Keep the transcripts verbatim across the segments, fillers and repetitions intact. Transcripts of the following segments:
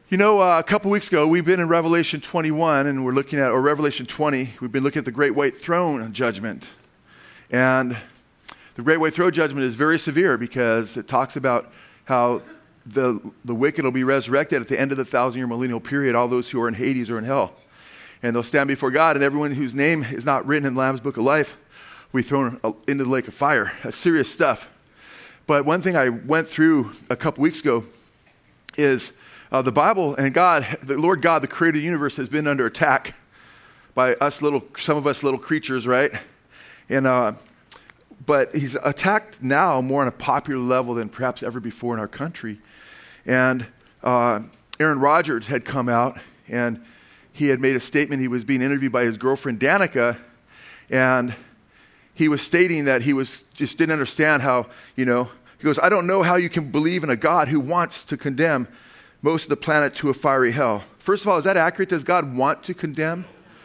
You know, uh, a couple weeks ago, we've been in Revelation twenty-one, and we're looking at, or Revelation twenty, we've been looking at the Great White Throne judgment. And the Great White Throne judgment is very severe because it talks about how the, the wicked will be resurrected at the end of the thousand-year millennial period, all those who are in Hades or in hell. And they'll stand before God, and everyone whose name is not written in the Lamb's Book of Life will be thrown into the lake of fire. That's serious stuff. But one thing I went through a couple weeks ago is uh, the Bible and God, the Lord God, the creator of the universe, has been under attack by us little, some of us little creatures, right? And uh, but he's attacked now more on a popular level than perhaps ever before in our country. And uh, Aaron Rodgers had come out, and he had made a statement. He was being interviewed by his girlfriend, Danica, and he was stating that he was just didn't understand how, you know, he goes, I don't know how you can believe in a God who wants to condemn most of the planet to a fiery hell. First of all, is that accurate? Does God want to condemn?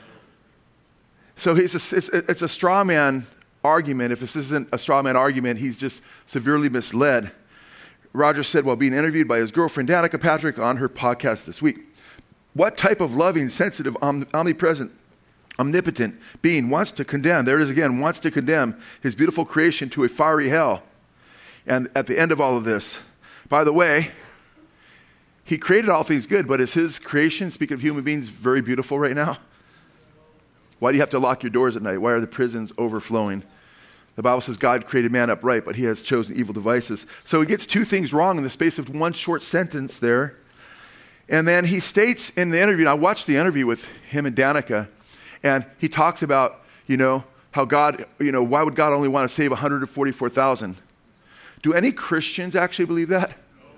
So he's a, it's, it's a straw man argument. If this isn't a straw man argument, he's just severely misled. Roger said while being interviewed by his girlfriend, Danica Patrick, on her podcast this week, what type of loving, sensitive, om- omnipresent, omnipotent being wants to condemn, there it is again, wants to condemn his beautiful creation to a fiery hell? And at the end of all of this, by the way, he created all things good, but is his creation, speaking of human beings, very beautiful right now? Why do you have to lock your doors at night? Why are the prisons overflowing? The Bible says God created man upright, but he has chosen evil devices. So he gets two things wrong in the space of one short sentence there. And then he states in the interview, and I watched the interview with him and Danica, and he talks about, you know, how God, you know, why would God only want to save one hundred forty-four thousand? Do any Christians actually believe that?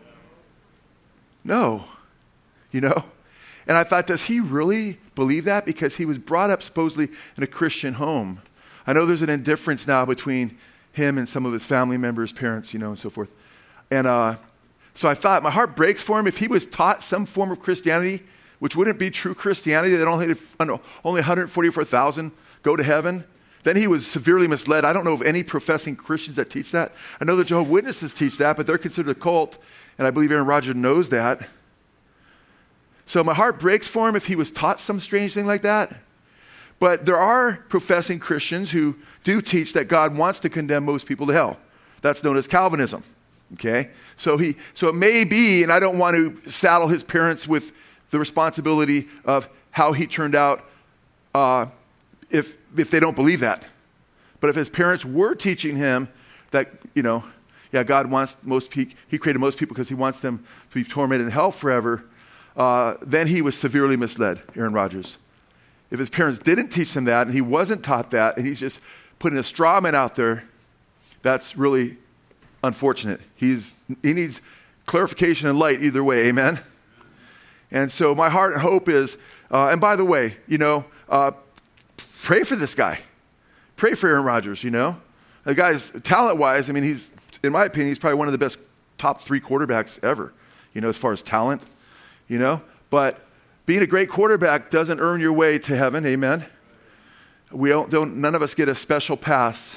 No. You know? And I thought, does he really believe that? Because he was brought up supposedly in a Christian home. I know there's an indifference now between him and some of his family members, parents, you know, and so forth. And uh, so I thought, my heart breaks for him. If he was taught some form of Christianity, which wouldn't be true Christianity, that only, only one hundred forty-four thousand go to heaven, then he was severely misled. I don't know of any professing Christians that teach that. I know the Jehovah's Witnesses teach that, but they're considered a cult, and I believe Aaron Rodgers knows that. So my heart breaks for him if he was taught some strange thing like that. But there are professing Christians who do teach that God wants to condemn most people to hell. That's known as Calvinism. Okay? So he, so it may be, and I don't want to saddle his parents with the responsibility of how he turned out uh, if if they don't believe that. But if his parents were teaching him that, you know, yeah, God wants most people, he created most people because he wants them to be tormented in hell forever, uh, then he was severely misled, Aaron Rodgers. If his parents didn't teach him that and he wasn't taught that and he's just putting a straw man out there, that's really unfortunate. He's he needs clarification and light either way, amen? And so my heart and hope is, uh, and by the way, you know, uh, pray for this guy. Pray for Aaron Rodgers, you know. The guy's talent-wise, I mean, he's, in my opinion, he's probably one of the best top three quarterbacks ever, you know, as far as talent, you know. But being a great quarterback doesn't earn your way to heaven, amen. We don't, don't none of us get a special pass.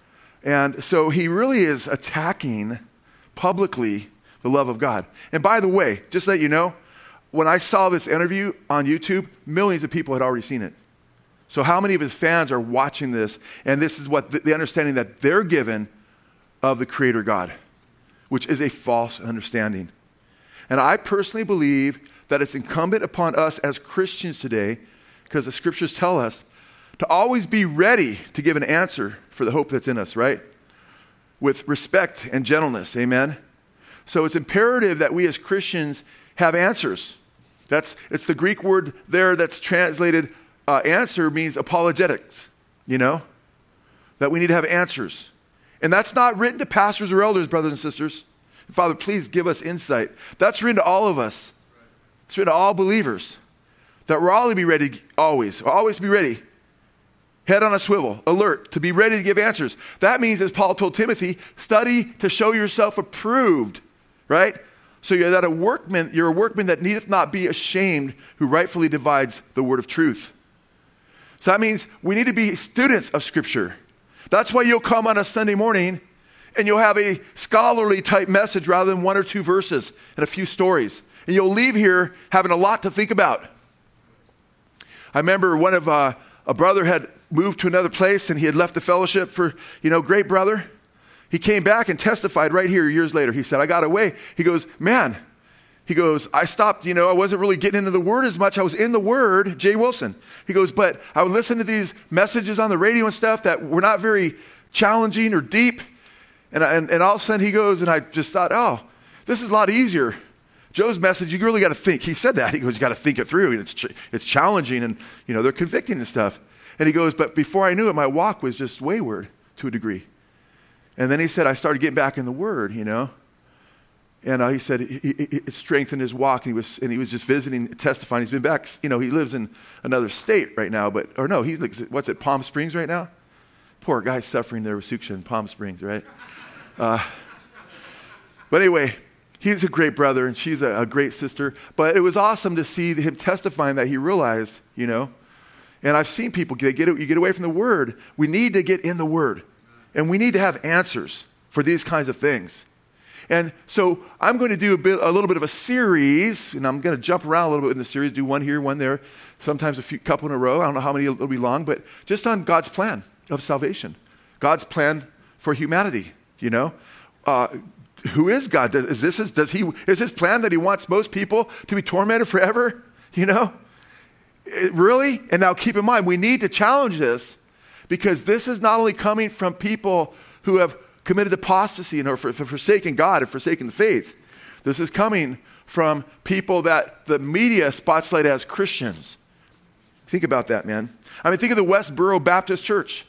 And so he really is attacking publicly the love of God. And by the way, just to let you know, when I saw this interview on YouTube, millions of people had already seen it. So how many of his fans are watching this? And this is what the, the understanding that they're given of the Creator God, which is a false understanding. And I personally believe that it's incumbent upon us as Christians today, because the scriptures tell us, to always be ready to give an answer for the hope that's in us, right? With respect and gentleness, amen? So it's imperative that we as Christians have answers. That's it's the Greek word there that's translated uh, answer means apologetics, you know? That we need to have answers. And that's not written to pastors or elders, brothers and sisters. Father, please give us insight. That's written to all of us. It's written to all believers. That we're all to be ready, always. Always be ready. Head on a swivel, alert, to be ready to give answers. That means, as Paul told Timothy, study to show yourself approved, right? So you're that a workman, you're a workman that needeth not be ashamed, who rightfully divides the word of truth. So that means we need to be students of Scripture. That's why you'll come on a Sunday morning and you'll have a scholarly type message rather than one or two verses and a few stories. And you'll leave here having a lot to think about. I remember one of uh, a brother had moved to another place and he had left the fellowship for, you know, great brother. He came back and testified right here years later. He said, I got away. He goes, man, he goes, I stopped, you know, I wasn't really getting into the Word as much. I was in the Word, Jay Wilson. He goes, but I would listen to these messages on the radio and stuff that were not very challenging or deep. And, I, and, and all of a sudden he goes, and I just thought, oh, this is a lot easier. Joe's message, you really got to think. He said that. He goes, you got to think it through. It's, ch- it's challenging and, you know, they're convicting and stuff. And he goes, but before I knew it, my walk was just wayward to a degree. And then he said, I started getting back in the Word, you know. And uh, he said it, it, it strengthened his walk. And he was and he was just visiting, testifying. He's been back, you know, he lives in another state right now. But, or no, he's like, what's it, Palm Springs right now? Poor guy suffering there with Suksha in Palm Springs, right? Uh, but anyway, he's a great brother and she's a, a great sister. But it was awesome to see him testifying that he realized, you know. And I've seen people, get, get, you get away from the Word. We need to get in the Word. And we need to have answers for these kinds of things. And so I'm going to do a, bit, a little bit of a series, and I'm going to jump around a little bit in the series, do one here, one there, sometimes a few, couple in a row. I don't know how many it'll be long, but just on God's plan of salvation, God's plan for humanity, you know. Uh, who is God? Does, is, this, is, does he, is his plan that he wants most people to be tormented forever, you know? It, really? And now keep in mind, we need to challenge this because this is not only coming from people who have committed apostasy and have forsaken God and forsaken the faith. This is coming from people that the media spotlight as Christians. Think about that, man. I mean, think of the Westboro Baptist Church.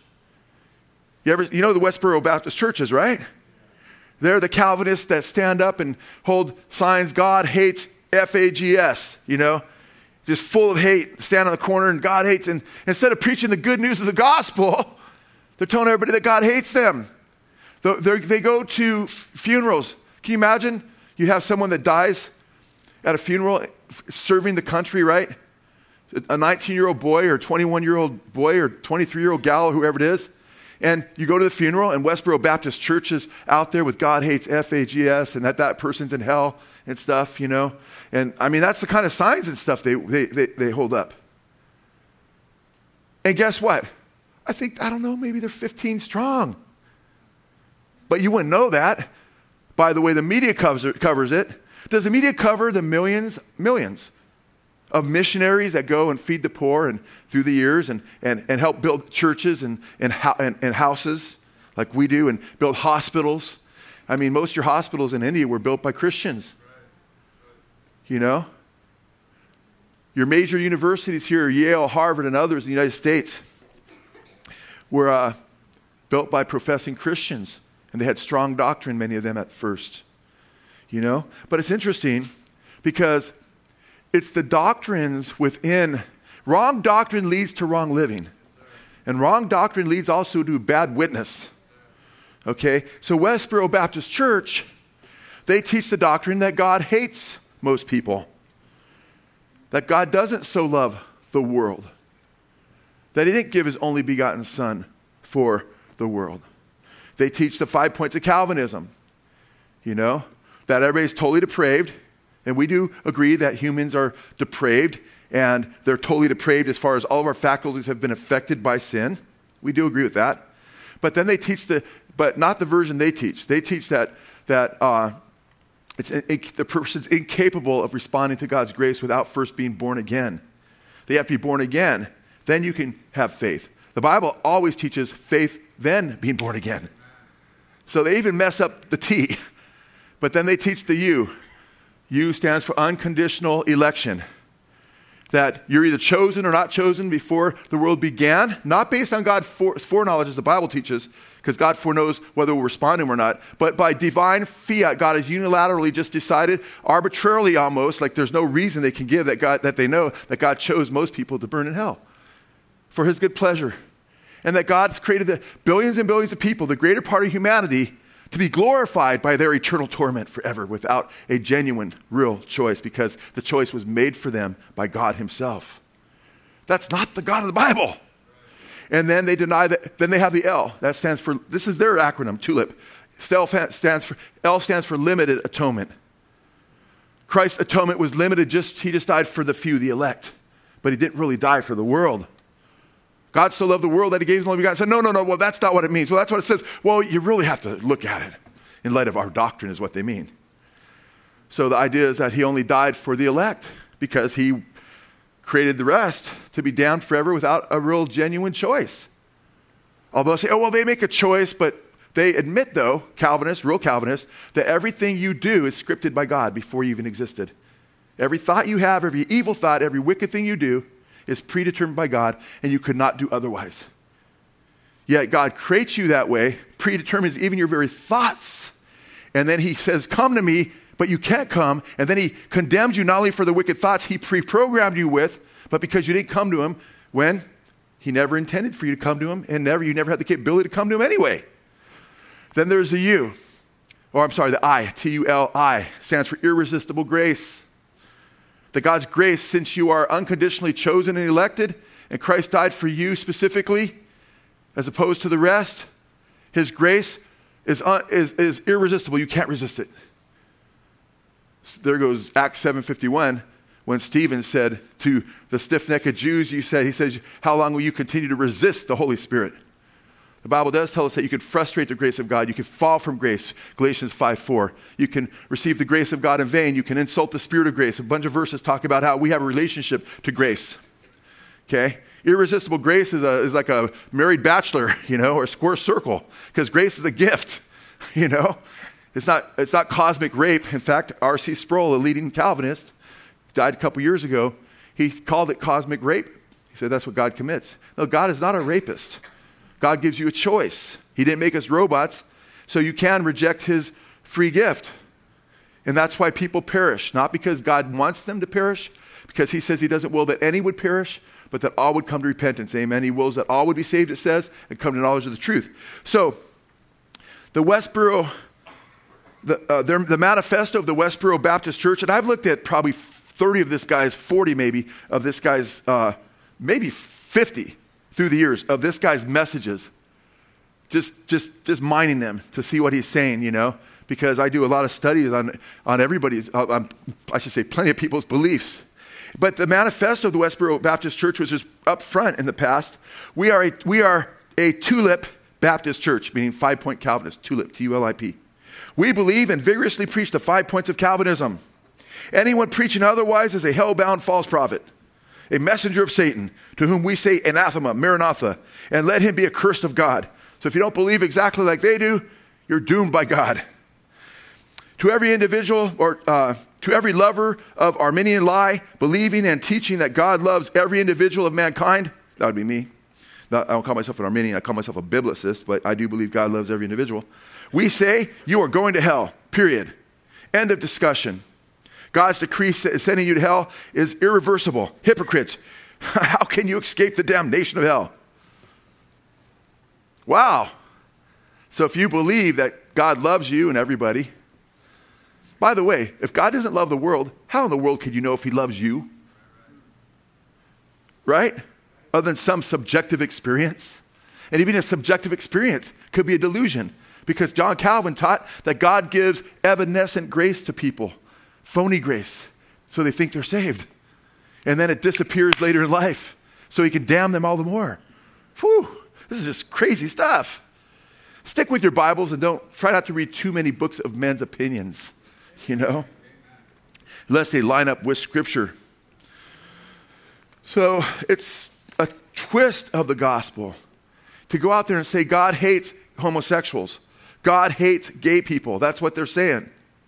You ever, you know the Westboro Baptist churches, right? They're the Calvinists that stand up and hold signs, God hates F A G S, you know, just full of hate, stand on the corner and God hates. And instead of preaching the good news of the gospel, they're telling everybody that God hates them. They're, they go to funerals. Can you imagine? You have someone that dies at a funeral serving the country, right? A nineteen-year-old boy or twenty-one-year-old boy or twenty-three-year-old gal or whoever it is. And you go to the funeral and Westboro Baptist Church is out there with God hates F A G S and that that person's in hell and stuff, you know. And I mean, that's the kind of signs and stuff they, they, they, they hold up. And guess what? I think, I don't know, maybe they're fifteen strong. But you wouldn't know that by the way the media covers it, covers it. Does the media cover the millions, millions of missionaries that go and feed the poor and through the years and, and, and help build churches and, and, and, and houses like we do and build hospitals? I mean, most of your hospitals in India were built by Christians. You know? Your major universities here, Yale, Harvard, and others in the United States were uh, built by professing Christians. And they had strong doctrine, many of them at first, you know. But it's interesting because it's the doctrines within. Wrong doctrine leads to wrong living. And wrong doctrine leads also to bad witness. Okay? So Westboro Baptist Church, they teach the doctrine that God hates most people. That God doesn't so love the world. That he didn't give his only begotten Son for the world. They teach the five points of Calvinism, you know, that everybody's totally depraved. And we do agree that humans are depraved and they're totally depraved as far as all of our faculties have been affected by sin. We do agree with that. But then they teach the, but not the version they teach. They teach that, that uh, it's, it, the person's incapable of responding to God's grace without first being born again. They have to be born again. Then you can have faith. The Bible always teaches faith, then being born again. So they even mess up the T, but then they teach the U. U stands for unconditional election. That you're either chosen or not chosen before the world began, not based on God's foreknowledge as the Bible teaches, because God foreknows whether we'll respond to him or not, but by divine fiat, God has unilaterally just decided, arbitrarily almost, like there's no reason they can give that God that they know that God chose most people to burn in hell for his good pleasure. And that God's created the billions and billions of people, the greater part of humanity, to be glorified by their eternal torment forever without a genuine, real choice, because the choice was made for them by God himself. That's not the God of the Bible. And then they deny that, then they have the L. That stands for, this is their acronym, TULIP. L stands for, L stands for limited atonement. Christ's atonement was limited, just he just died for the few, the elect. But he didn't really die for the world. God so loved the world that he gave his only begotten son. No, no, no, well, that's not what it means. Well, that's what it says. Well, you really have to look at it in light of our doctrine is what they mean. So the idea is that he only died for the elect because he created the rest to be damned forever without a real genuine choice. Although say, oh, well, they make a choice, but they admit, though, Calvinists, real Calvinists, that everything you do is scripted by God before you even existed. Every thought you have, every evil thought, every wicked thing you do is predetermined by God, and you could not do otherwise. Yet God creates you that way, predetermines even your very thoughts, and then he says, come to me, but you can't come, and then he condemns you not only for the wicked thoughts he pre-programmed you with, but because you didn't come to him when he never intended for you to come to him, and never you never had the capability to come to him anyway. Then there's the U, or I'm sorry, the I, T U L I, stands for irresistible grace. That God's grace, since you are unconditionally chosen and elected, and Christ died for you specifically, as opposed to the rest, his grace is, un, is, is irresistible. You can't resist it. So there goes Acts seven fifty-one, when Stephen said to the stiff-necked Jews, you said, he says, how long will you continue to resist the Holy Spirit? The Bible does tell us that you could frustrate the grace of God. You could fall from grace, Galatians five four. You can receive the grace of God in vain. You can insult the Spirit of grace. A bunch of verses talk about how we have a relationship to grace. Okay? Irresistible grace is, a, is like a married bachelor, you know, or a square circle, because grace is a gift, you know. It's not, it's not cosmic rape. In fact, R C Sproul, a leading Calvinist, died a couple years ago. He called it cosmic rape. He said that's what God commits. No, God is not a rapist. God gives you a choice. He didn't make us robots, so you can reject his free gift. And that's why people perish, not because God wants them to perish, because he says he doesn't will that any would perish, but that all would come to repentance. Amen. He wills that all would be saved, it says, and come to knowledge of the truth. So, the Westboro, the, uh, their, the manifesto of the Westboro Baptist Church, and I've looked at probably thirty of this guy's, forty maybe, of this guy's, uh, maybe fifty through the years of this guy's messages, just just just mining them to see what he's saying, you know, because I do a lot of studies on, on everybody's, uh, on, I should say plenty of people's beliefs. But the manifesto of the Westboro Baptist Church was just up front in the past. We are a, we are a tulip Baptist church, meaning five-point Calvinist, tulip, T U L I P. We believe and vigorously preach the five points of Calvinism. Anyone preaching otherwise is a hell-bound false prophet, a messenger of Satan, to whom we say anathema, maranatha, and let him be accursed of God. So if you don't believe exactly like they do, you're doomed by God. To every individual, or uh, to every lover of Arminian lie, believing and teaching that God loves every individual of mankind, that would be me. Not, I don't call myself an Arminian, I call myself a biblicist, but I do believe God loves every individual. We say, you are going to hell, period. End of discussion. God's decree sending you to hell is irreversible. Hypocrites, how can you escape the damnation of hell? Wow. So if you believe that God loves you and everybody, by the way, if God doesn't love the world, how in the world could you know if he loves you? Right? Other than some subjective experience. And even a subjective experience could be a delusion, because John Calvin taught that God gives evanescent grace to people. Phony grace, so they think they're saved. And then it disappears later in life, so he can damn them all the more. Whew, this is just crazy stuff. Stick with your Bibles and don't try not to read too many books of men's opinions, you know, unless they line up with Scripture. So it's a twist of the gospel to go out there and say God hates homosexuals. God hates gay people. That's what they're saying.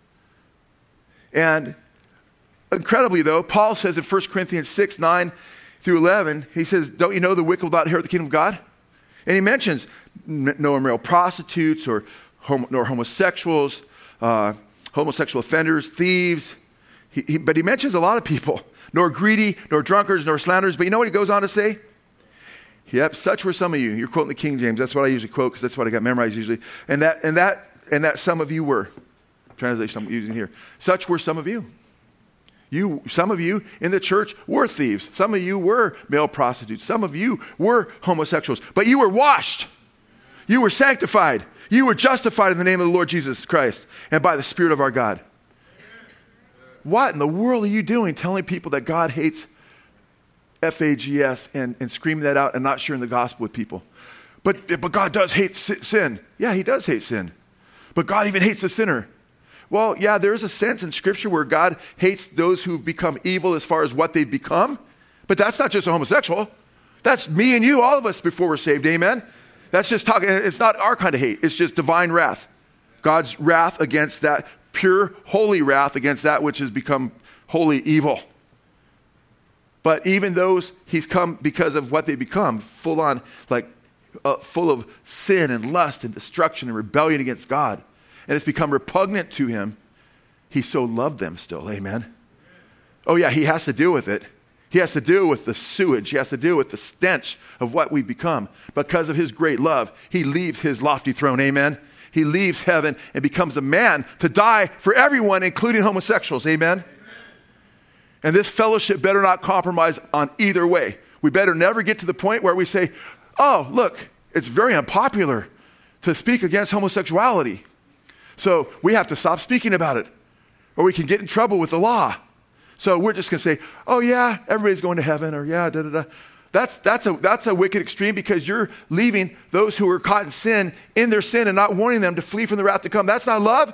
And incredibly, though, Paul says in First Corinthians six, nine through eleven, he says, don't you know the wicked will not inherit the kingdom of God? And he mentions no immoral prostitutes or hom- nor homosexuals, uh, homosexual offenders, thieves. He, he, but he mentions a lot of people, nor greedy, nor drunkards, nor slanderers. But you know what he goes on to say? Yep, such were some of you. You're quoting the King James. That's what I usually quote because that's what I got memorized usually. And that, and that, and that some of you were. Translation I'm using here. Such were some of you. You, some of you in the church were thieves. Some of you were male prostitutes. Some of you were homosexuals. But you were washed. You were sanctified. You were justified in the name of the Lord Jesus Christ and by the Spirit of our God. what in the world are you doing telling people that God hates F A G S and, and screaming that out and not sharing the gospel with people? But, but God does hate sin. Yeah, he does hate sin. But God even hates the sinner. Well, yeah, there is a sense in Scripture where God hates those who've become evil as far as what they've become. But that's not just a homosexual. That's me and you, all of us before we're saved, amen? That's just talking, it's not our kind of hate. It's just divine wrath. God's wrath against that, pure, holy wrath against that which has become wholly evil. But even those he's come because of what they become, full on, like, uh, full of sin and lust and destruction and rebellion against God, and it's become repugnant to him, he so loved them still, amen? Oh yeah, he has to deal with it. He has to deal with the sewage. He has to deal with the stench of what we've become. Because of his great love, he leaves his lofty throne, amen? He leaves heaven and becomes a man to die for everyone, including homosexuals, amen? Amen. And this fellowship better not compromise on either way. We better never get to the point where we say, oh, look, it's very unpopular to speak against homosexuality, so we have to stop speaking about it, or we can get in trouble with the law. So we're just going to say, oh yeah, everybody's going to heaven, or yeah, da da da. That's, that's, a, that's a wicked extreme, because you're leaving those who are caught in sin in their sin and not wanting them to flee from the wrath to come. That's not love.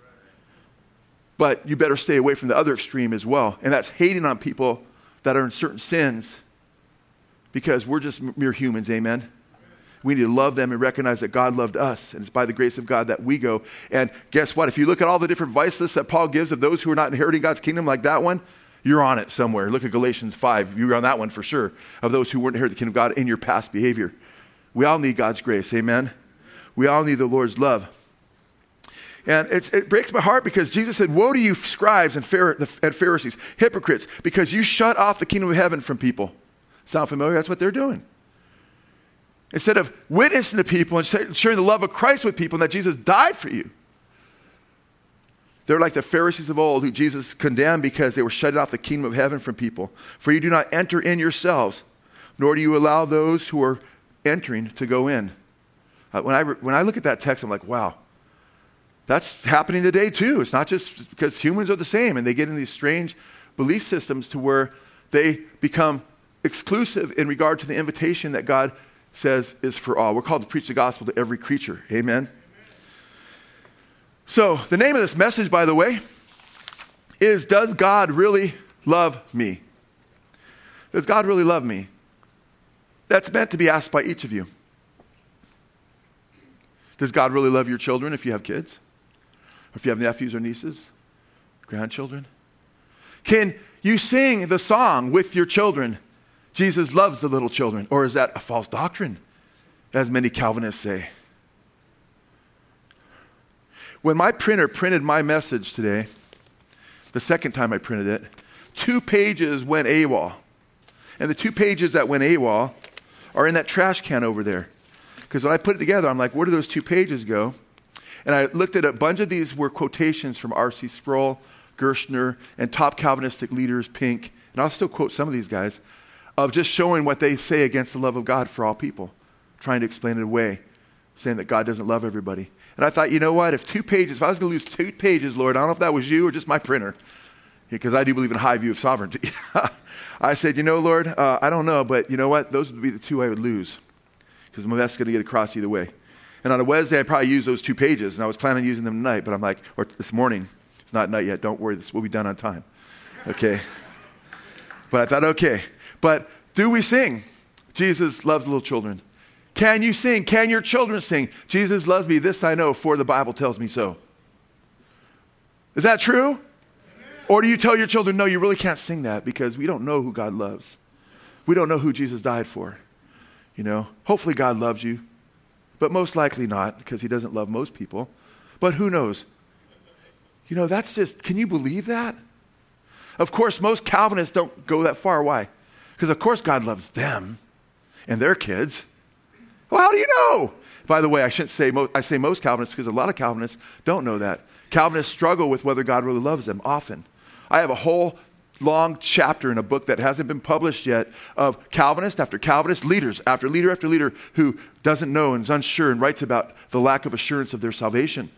But you better stay away from the other extreme as well. And that's hating on people that are in certain sins, because we're just mere humans, amen? We need to love them and recognize that God loved us, and it's by the grace of God that we go. And guess what? If you look at all the different vice lists that Paul gives of those who are not inheriting God's kingdom, like that one, you're on it somewhere. Look at Galatians five. You're on that one for sure, of those who weren't inheriting the kingdom of God in your past behavior. We all need God's grace, amen? We all need the Lord's love. And it's, it breaks my heart, because Jesus said, woe to you scribes and, Phar- and Pharisees, hypocrites, because you shut off the kingdom of heaven from people. Sound familiar? That's what they're doing. Instead of witnessing to people and sharing the love of Christ with people and that Jesus died for you, they're like the Pharisees of old, who Jesus condemned because they were shutting off the kingdom of heaven from people. For you do not enter in yourselves, nor do you allow those who are entering to go in. Uh, when I re- when I look at that text, I'm like, wow, that's happening today too. It's not just because humans are the same and they get in these strange belief systems to where they become exclusive in regard to the invitation that God says is for all. We're called to preach the gospel to every creature. Amen? Amen. So the name of this message, by the way, is Does God Really Love Me? Does God really love me? That's meant to be asked by each of you. Does God really love your children if you have kids? Or if you have nephews or nieces, grandchildren? Can you sing the song with your children, Jesus loves the little children? Or is that a false doctrine, as many Calvinists say? When my printer printed my message today, the second time I printed it, two pages went AWOL. And the two pages that went AWOL are in that trash can over there. Because when I put it together, I'm like, where do those two pages go? And I looked at a bunch of these were quotations from R C Sproul, Gershner, and top Calvinistic leaders, Pink, and I'll still quote some of these guys, of just showing what they say against the love of God for all people, trying to explain it away, saying that God doesn't love everybody. And I thought, you know what, if two pages, if I was going to lose two pages, Lord, I don't know if that was you or just my printer, because I do believe in a high view of sovereignty. I said, you know, Lord, uh, I don't know, but you know what, those would be the two I would lose, because my message is going to get across either way. And on a Wednesday, I'd probably use those two pages, and I was planning on using them tonight, but I'm like, or this morning, it's not night yet, don't worry, this will be done on time, okay? But I thought, okay. But do we sing, Jesus loves little children? Can you sing? Can your children sing? Jesus loves me, this I know, for the Bible tells me so. Is that true? Amen. Or do you tell your children, no, you really can't sing that because we don't know who God loves. We don't know who Jesus died for. You know, hopefully God loves you, but most likely not, because he doesn't love most people. But who knows? You know, that's just, can you believe that? Of course, most Calvinists don't go that far. Why? Because of course God loves them and their kids. Well, how do you know? By the way, I shouldn't say, mo- I say most Calvinists because a lot of Calvinists don't know that. Calvinists struggle with whether God really loves them often. I have a whole long chapter in a book that hasn't been published yet of Calvinist after Calvinist, leaders after leader after leader who doesn't know and is unsure and writes about the lack of assurance of their salvation.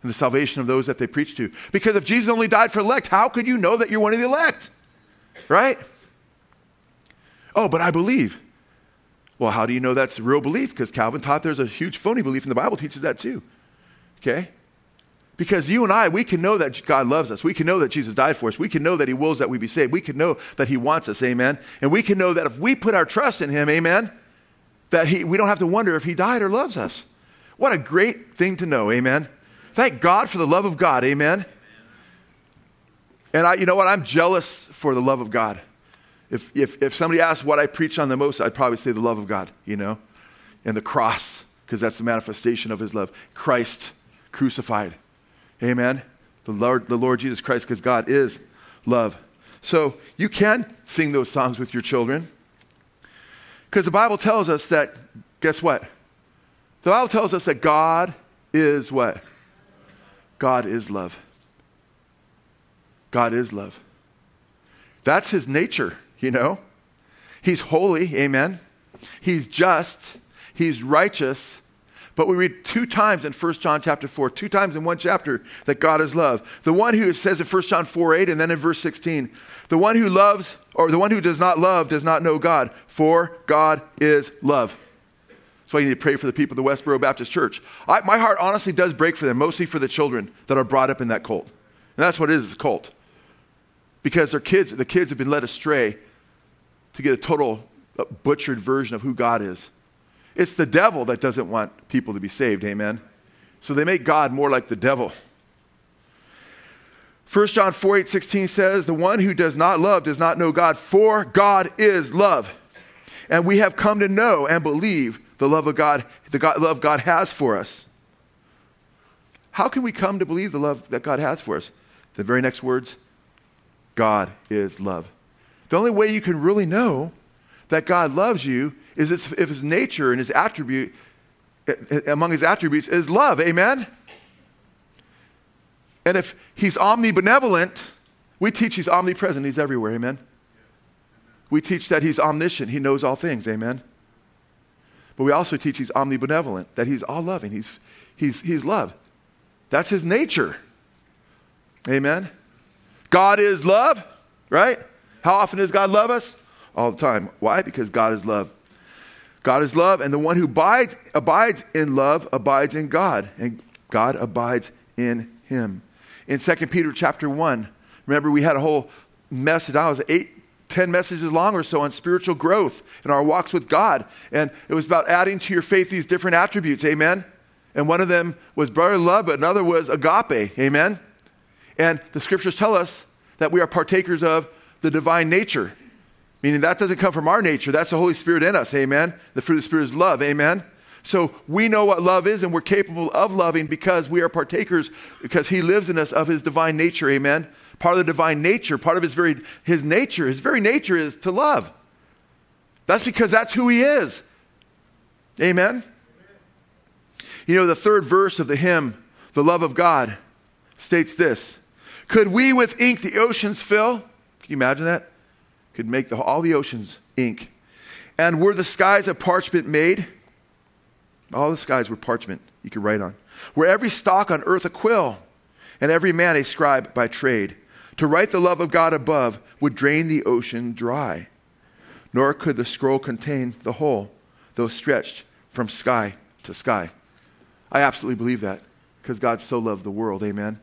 and the salvation of those that they preach to. Because if Jesus only died for elect, how could you know that you're one of the elect? Right? Oh, but I believe. Well, how do you know that's real belief? Because Calvin taught there's a huge phony belief, and the Bible teaches that too. Okay? Because you and I, we can know that God loves us. We can know that Jesus died for us. We can know that he wills that we be saved. We can know that he wants us, amen? And we can know that if we put our trust in him, amen, that he, we don't have to wonder if he died or loves us. What a great thing to know, amen? Thank God for the love of God, amen? And I, you know what? I'm jealous for the love of God. If, if, if somebody asked what I preach on the most, I'd probably say the love of God, you know, and the cross, because that's the manifestation of his love. Christ crucified. Amen. The Lord, the Lord Jesus Christ, because God is love. So you can sing those songs with your children. Because the Bible tells us that, guess what? The Bible tells us that God is what? God is love. God is love. That's his nature, you know. He's holy, amen. He's just. He's righteous. But we read two times in First John chapter four, two times in one chapter that God is love. The one who says in First John four eight and then in verse sixteen, the one who loves, or the one who does not love does not know God, for God is love. That's why you need to pray for the people of the Westboro Baptist Church. I, my heart honestly does break for them, mostly for the children that are brought up in that cult. And that's what it is, it's a cult. Because their kids, the kids have been led astray to get a total uh, butchered version of who God is. It's the devil that doesn't want people to be saved, amen? So they make God more like the devil. First John four eight sixteen says, the one who does not love does not know God, for God is love. And we have come to know and believe the love of God, the God, love God has for us. How can we come to believe the love that God has for us? The very next words, God is love. The only way you can really know that God loves you is if his nature and his attribute, among his attributes is love, amen? And if he's omnibenevolent, we teach he's omnipresent, he's everywhere, amen? We teach that he's omniscient, he knows all things, amen? But we also teach he's omnibenevolent, that he's all loving, he's, he's, he's love. That's his nature, amen? God is love, right? How often does God love us? All the time. Why? Because God is love. God is love, and the one who abides, abides in love abides in God, and God abides in him. In Second Peter chapter one, remember we had a whole message, I was eight, ten messages long or so on spiritual growth in our walks with God, and it was about adding to your faith these different attributes, amen? And one of them was brotherly love, but another was agape, amen? And the scriptures tell us that we are partakers of the divine nature. Meaning that doesn't come from our nature. That's the Holy Spirit in us, amen? The fruit of the Spirit is love, amen? So we know what love is, and we're capable of loving because we are partakers, because he lives in us of his divine nature, amen? Part of the divine nature, part of his very his nature, his very nature is to love. That's because that's who he is. Amen? You know, the third verse of the hymn, The Love of God, states this. Could we with ink the oceans fill? Can you imagine that? Could make the, all the oceans ink. And were the skies of parchment made? All the skies were parchment you could write on. Were every stalk on earth a quill, and every man a scribe by trade? To write the love of God above would drain the ocean dry. Nor could the scroll contain the whole, though stretched from sky to sky. I absolutely believe that, because God so loved the world, amen?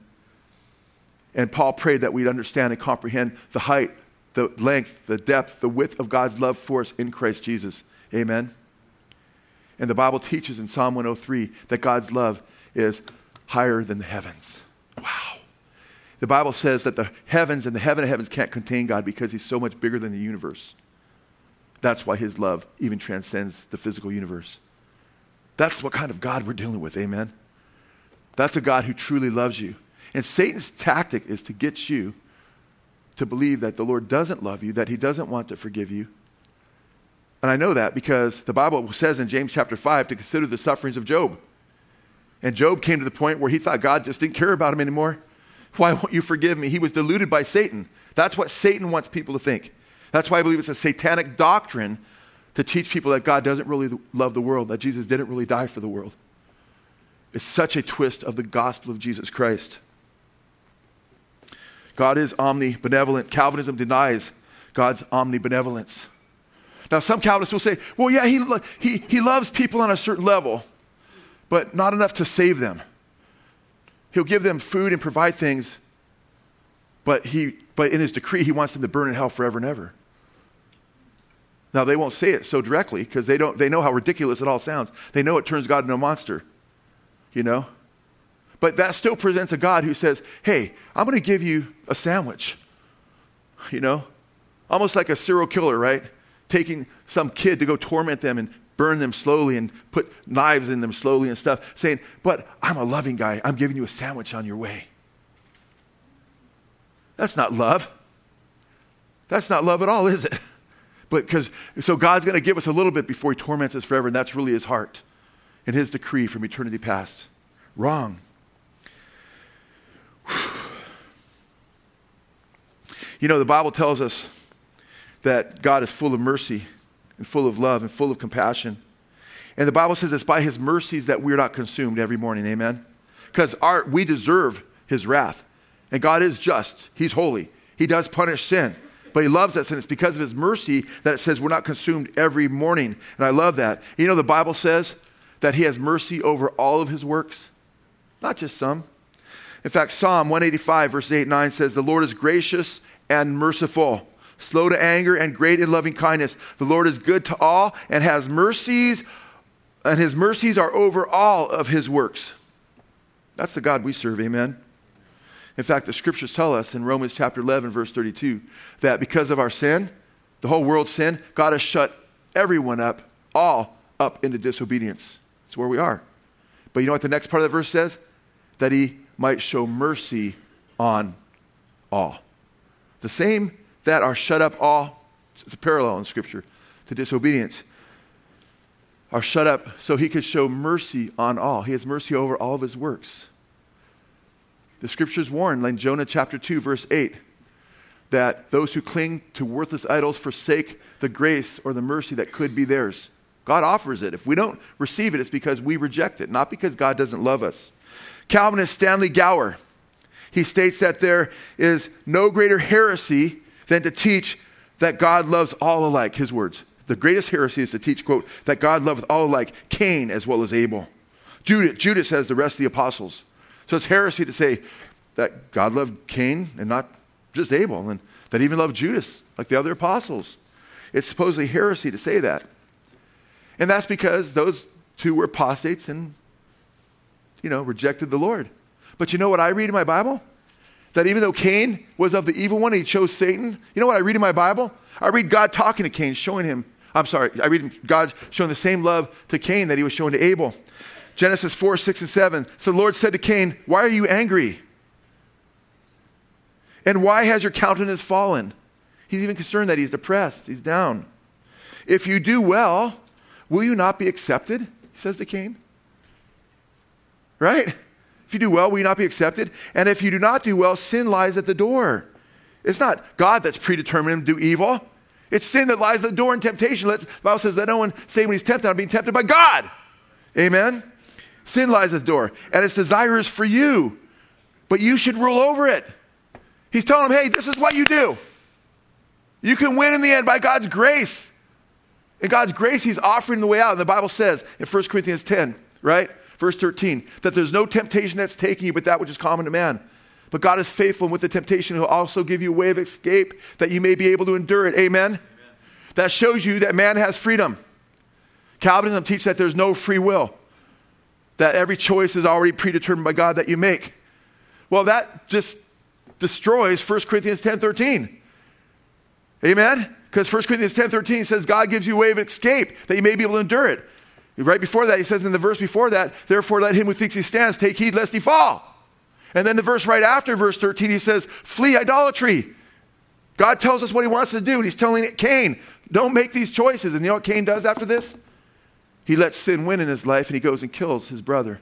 And Paul prayed that we'd understand and comprehend the height, the length, the depth, the width of God's love for us in Christ Jesus. Amen? And the Bible teaches in Psalm one oh three that God's love is higher than the heavens. Wow. The Bible says that the heavens and the heaven of heavens can't contain God because he's so much bigger than the universe. That's why his love even transcends the physical universe. That's what kind of God we're dealing with. Amen? That's a God who truly loves you. And Satan's tactic is to get you to believe that the Lord doesn't love you, that he doesn't want to forgive you. And I know that because the Bible says in James chapter five to consider the sufferings of Job. And Job came to the point where he thought God just didn't care about him anymore. Why won't you forgive me? He was deluded by Satan. That's what Satan wants people to think. That's why I believe it's a satanic doctrine to teach people that God doesn't really love the world, that Jesus didn't really die for the world. It's such a twist of the gospel of Jesus Christ. God is omnibenevolent. Calvinism denies God's omnibenevolence. Now, some Calvinists will say, well, yeah, he, lo- he, he loves people on a certain level, but not enough to save them. He'll give them food and provide things, but he, but in his decree, he wants them to burn in hell forever and ever. Now, they won't say it so directly because they don't. They know how ridiculous it all sounds. They know it turns God into a monster, you know? But that still presents a God who says, hey, I'm going to give you a sandwich, you know? Almost like a serial killer, right? Taking some kid to go torment them and burn them slowly and put knives in them slowly and stuff, saying, but I'm a loving guy. I'm giving you a sandwich on your way. That's not love. That's not love at all, is it? But because so God's going to give us a little bit before he torments us forever, and that's really his heart and his decree from eternity past. Wrong. You know, the Bible tells us that God is full of mercy and full of love and full of compassion. And the Bible says it's by his mercies that we're not consumed every morning, amen? Because our we deserve his wrath. And God is just. He's holy. He does punish sin. But he loves us, and it's because of his mercy that it says we're not consumed every morning. And I love that. You know, the Bible says that he has mercy over all of his works, not just some. In fact, Psalm one eighty-five, verses eight and nine says, the Lord is gracious and merciful, slow to anger and great in loving kindness. The Lord is good to all and has mercies, and his mercies are over all of his works. That's the God we serve, amen? In fact, the scriptures tell us in Romans chapter eleven, verse thirty-two, that because of our sin, the whole world's sin, God has shut everyone up, all up into disobedience. That's where we are. But you know what the next part of the verse says? That he might show mercy on all. The same that are shut up all, it's a parallel in scripture to disobedience, are shut up so he could show mercy on all. He has mercy over all of his works. The scriptures warn, like Jonah chapter two, verse eight, that those who cling to worthless idols forsake the grace or the mercy that could be theirs. God offers it. If we don't receive it, it's because we reject it, not because God doesn't love us. Calvinist Stanley Gower, he states that there is no greater heresy than to teach that God loves all alike, his words. The greatest heresy is to teach, quote, that God loveth all alike, Cain as well as Abel. Judas, Judas as the rest of the apostles. So it's heresy to say that God loved Cain and not just Abel, and that he even loved Judas like the other apostles. It's supposedly heresy to say that. And that's because those two were apostates and, you know, rejected the Lord. But you know what I read in my Bible? That even though Cain was of the evil one, he chose Satan. You know what I read in my Bible? I read God talking to Cain, showing him, I'm sorry, I read God showing the same love to Cain that he was showing to Abel. Genesis four, six, and seven. So the Lord said to Cain, why are you angry? And why has your countenance fallen? He's even concerned that he's depressed. He's down. If you do well, will you not be accepted? He says to Cain. Right? If you do well, will you not be accepted? And if you do not do well, sin lies at the door. It's not God that's predetermined him to do evil. It's sin that lies at the door in temptation. Let's, the Bible says that no one say when he's tempted, I'm being tempted by God. Amen? Sin lies at the door, and its desire is for you, but you should rule over it. He's telling him, hey, this is what you do. You can win in the end by God's grace. In God's grace, he's offering the way out. And the Bible says in First Corinthians ten, right? Verse thirteen, that there's no temptation that's taking you but that which is common to man. But God is faithful, and with the temptation he'll also give you a way of escape that you may be able to endure it. Amen? Amen. That shows you that man has freedom. Calvinism teaches that there's no free will. That every choice is already predetermined by God that you make. Well, that just destroys First Corinthians ten thirteen. Amen? Because First Corinthians ten thirteen says God gives you a way of escape that you may be able to endure it. Right before that, he says in the verse before that, therefore let him who thinks he stands take heed lest he fall. And then the verse right after verse thirteen, he says, flee idolatry. God tells us what he wants to do, and he's telling Cain, don't make these choices. And you know what Cain does after this? He lets sin win in his life, and he goes and kills his brother.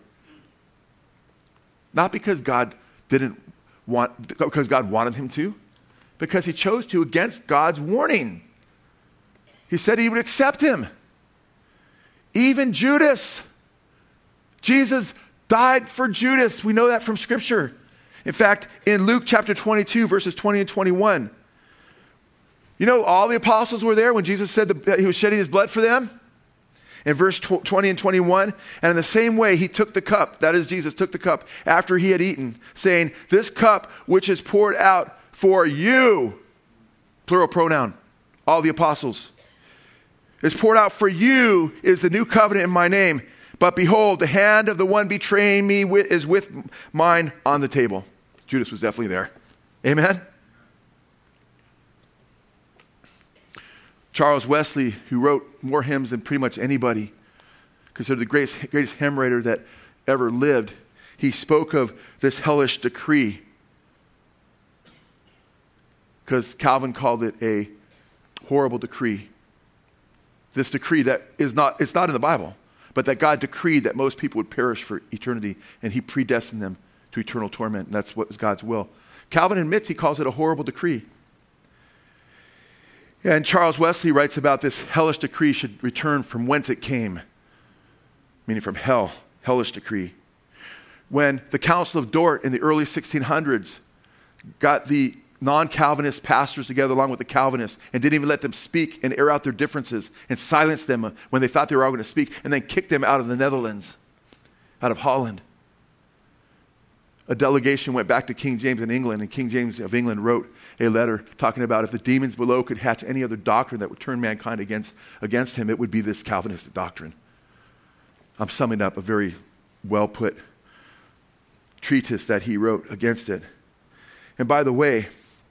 Not because God didn't want, because God wanted him to, because he chose to against God's warning. He said he would accept him. Even Judas, Jesus' died for Judas. We know that from Scripture. In fact, in Luke chapter twenty-two, verses twenty and twenty-one, you know, all the apostles were there when Jesus said that he was shedding his blood for them. In verse twenty and twenty-one, and in the same way he took the cup, that is, Jesus took the cup after he had eaten, saying, this cup which is poured out for you, plural pronoun, all the apostles, is poured out for you is the new covenant in my name. But behold, the hand of the one betraying me is with mine on the table. Judas was definitely there. Amen? Charles Wesley, who wrote more hymns than pretty much anybody, considered the greatest, greatest hymn writer that ever lived, he spoke of this hellish decree because Calvin called it a horrible decree. This decree that is not, it's not in the Bible, but that God decreed that most people would perish for eternity, and he predestined them to eternal torment, and that's what was God's will. Calvin admits he calls it a horrible decree. And Charles Wesley writes about this hellish decree should return from whence it came, meaning from hell, hellish decree. When the Council of Dort in the early sixteen hundreds got the non-Calvinist pastors together along with the Calvinists and didn't even let them speak and air out their differences and silenced them when they thought they were all going to speak, and then kicked them out of the Netherlands, out of Holland. A delegation went back to King James in England, and King James of England wrote a letter talking about if the demons below could hatch any other doctrine that would turn mankind against, against him, it would be this Calvinistic doctrine. I'm summing up a very well-put treatise that he wrote against it. And by the way,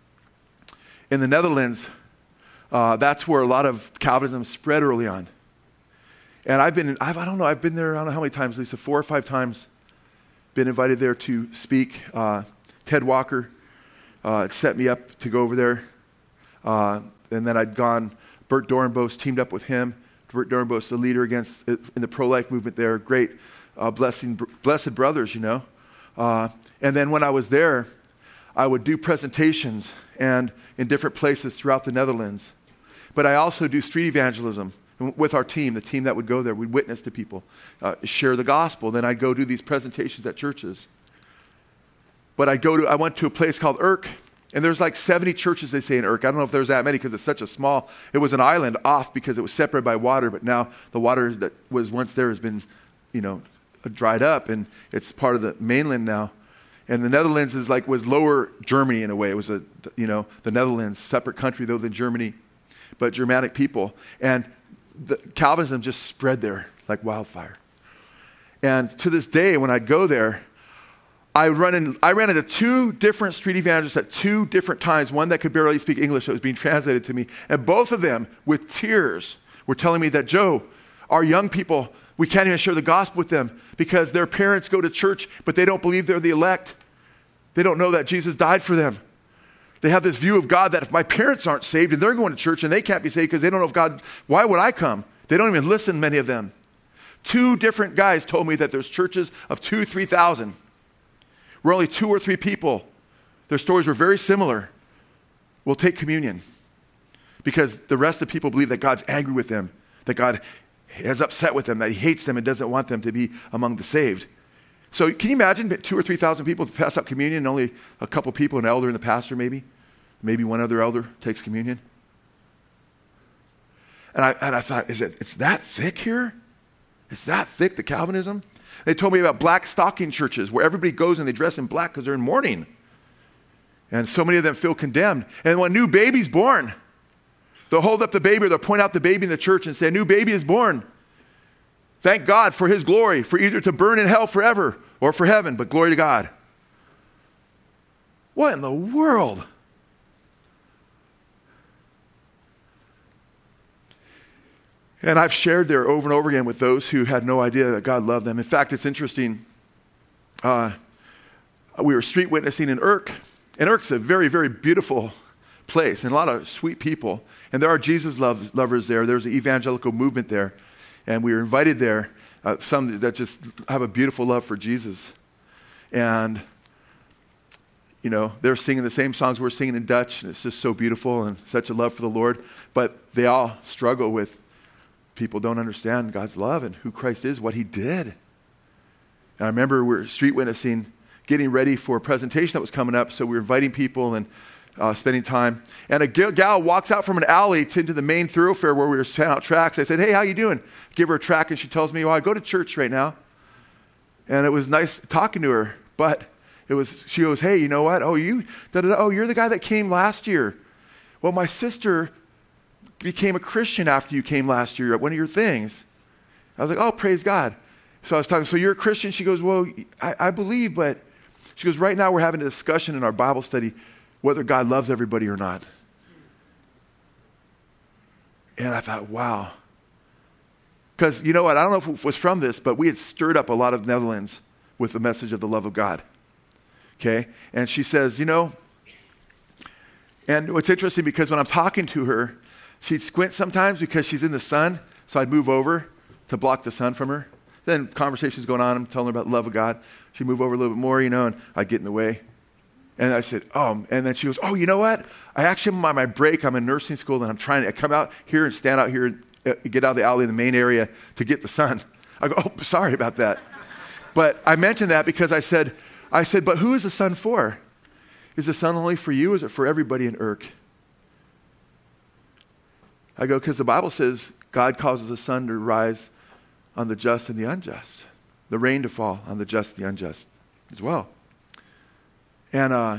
in the Netherlands, uh, that's where a lot of Calvinism spread early on. And I've been, I've, I don't know, I've been there, I don't know how many times, Lisa, four or five times, been invited there to speak. Uh, Ted Walker uh, set me up to go over there. Uh, and then I'd gone, Bert Doornbos teamed up with him. Bert Doornbos, the leader against in the pro-life movement there. Great, uh, blessing, blessed brothers, you know. Uh, and then when I was there, I would do presentations and in different places throughout the Netherlands. But I also do street evangelism with our team, the team that would go there. We'd witness to people, uh, share the gospel. Then I'd go do these presentations at churches. But I'd go to, I went to a place called Urk, and there's like seventy churches, they say, in Urk. I don't know if there's that many because it's such a small, it was an island off because it was separated by water, but now the water that was once there has been, you know, dried up, and it's part of the mainland now. And the Netherlands is like, was lower Germany in a way. It was a, you know, the Netherlands, separate country though than Germany, but Germanic people. And the Calvinism just spread there like wildfire. And to this day, when I'd go there, I run in, I ran into two different street evangelists at two different times, one that could barely speak English that was being translated to me, and both of them, with tears, were telling me that, Joe, our young people, we can't even share the gospel with them because their parents go to church, but they don't believe they're the elect. They don't know that Jesus died for them. They have this view of God that if my parents aren't saved and they're going to church and they can't be saved because they don't know if God, why would I come? They don't even listen, many of them. Two different guys told me that there's churches of two, three thousand. We're only two or three people. Their stories were very similar. We'll take communion because the rest of the people believe that God's angry with them, that God is upset with them, that he hates them and doesn't want them to be among the saved. So can you imagine two or three thousand people pass out communion and only a couple people, an elder and the pastor maybe? Maybe one other elder takes communion. And I, and I thought, is it, it's that thick here? It's that thick, the Calvinism? They told me about black stocking churches where everybody goes and they dress in black because they're in mourning. And so many of them feel condemned. And when a new baby's born, they'll hold up the baby or they'll point out the baby in the church and say, a new baby is born. Thank God for his glory, for either to burn in hell forever or for heaven, but glory to God. What in the world? And I've shared there over and over again with those who had no idea that God loved them. In fact, it's interesting. Uh, we were street witnessing in Urk. And Urk's a very, very beautiful place and a lot of sweet people. And there are Jesus love, lovers there. There's an evangelical movement there. And we were invited there, uh, some that just have a beautiful love for Jesus. And, you know, they're singing the same songs we're singing in Dutch. And it's just so beautiful and such a love for the Lord. But they all struggle with people don't understand God's love and who Christ is, what he did. And I remember we were street witnessing, getting ready for a presentation that was coming up. So we were inviting people and uh, spending time. And a gal walks out from an alley to, into the main thoroughfare where we were setting out tracks. I said, hey, how you doing? Give her a track, and she tells me, well, I go to church right now. And it was nice talking to her. But it was, she goes, hey, you know what? Oh, you, da-da-da. Oh, you're the guy that came last year. Well, my sister became a Christian after you came last year at one of your things. I was like, oh, praise God. So I was talking, so you're a Christian? She goes, well, I, I believe, but she goes, right now we're having a discussion in our Bible study whether God loves everybody or not. And I thought, wow. Because you know what? I don't know if it was from this, but we had stirred up a lot of Netherlands with the message of the love of God. Okay? And she says, you know, and what's interesting, because when I'm talking to her, she'd squint sometimes because she's in the sun, so I'd move over to block the sun from her. Then conversations going on, I'm telling her about the love of God. She'd move over a little bit more, you know, and I'd get in the way. And I said, oh, and then she goes, oh, you know what? I actually, on my break, I'm in nursing school, and I'm trying to I come out here and stand out here and uh, get out of the alley in the main area to get the sun. I go, oh, sorry about that. But I mentioned that because I said, I said, but who is the sun for? Is the sun only for you, or is it for everybody in Urk? I go, because the Bible says God causes the sun to rise on the just and the unjust, the rain to fall on the just and the unjust as well. And uh,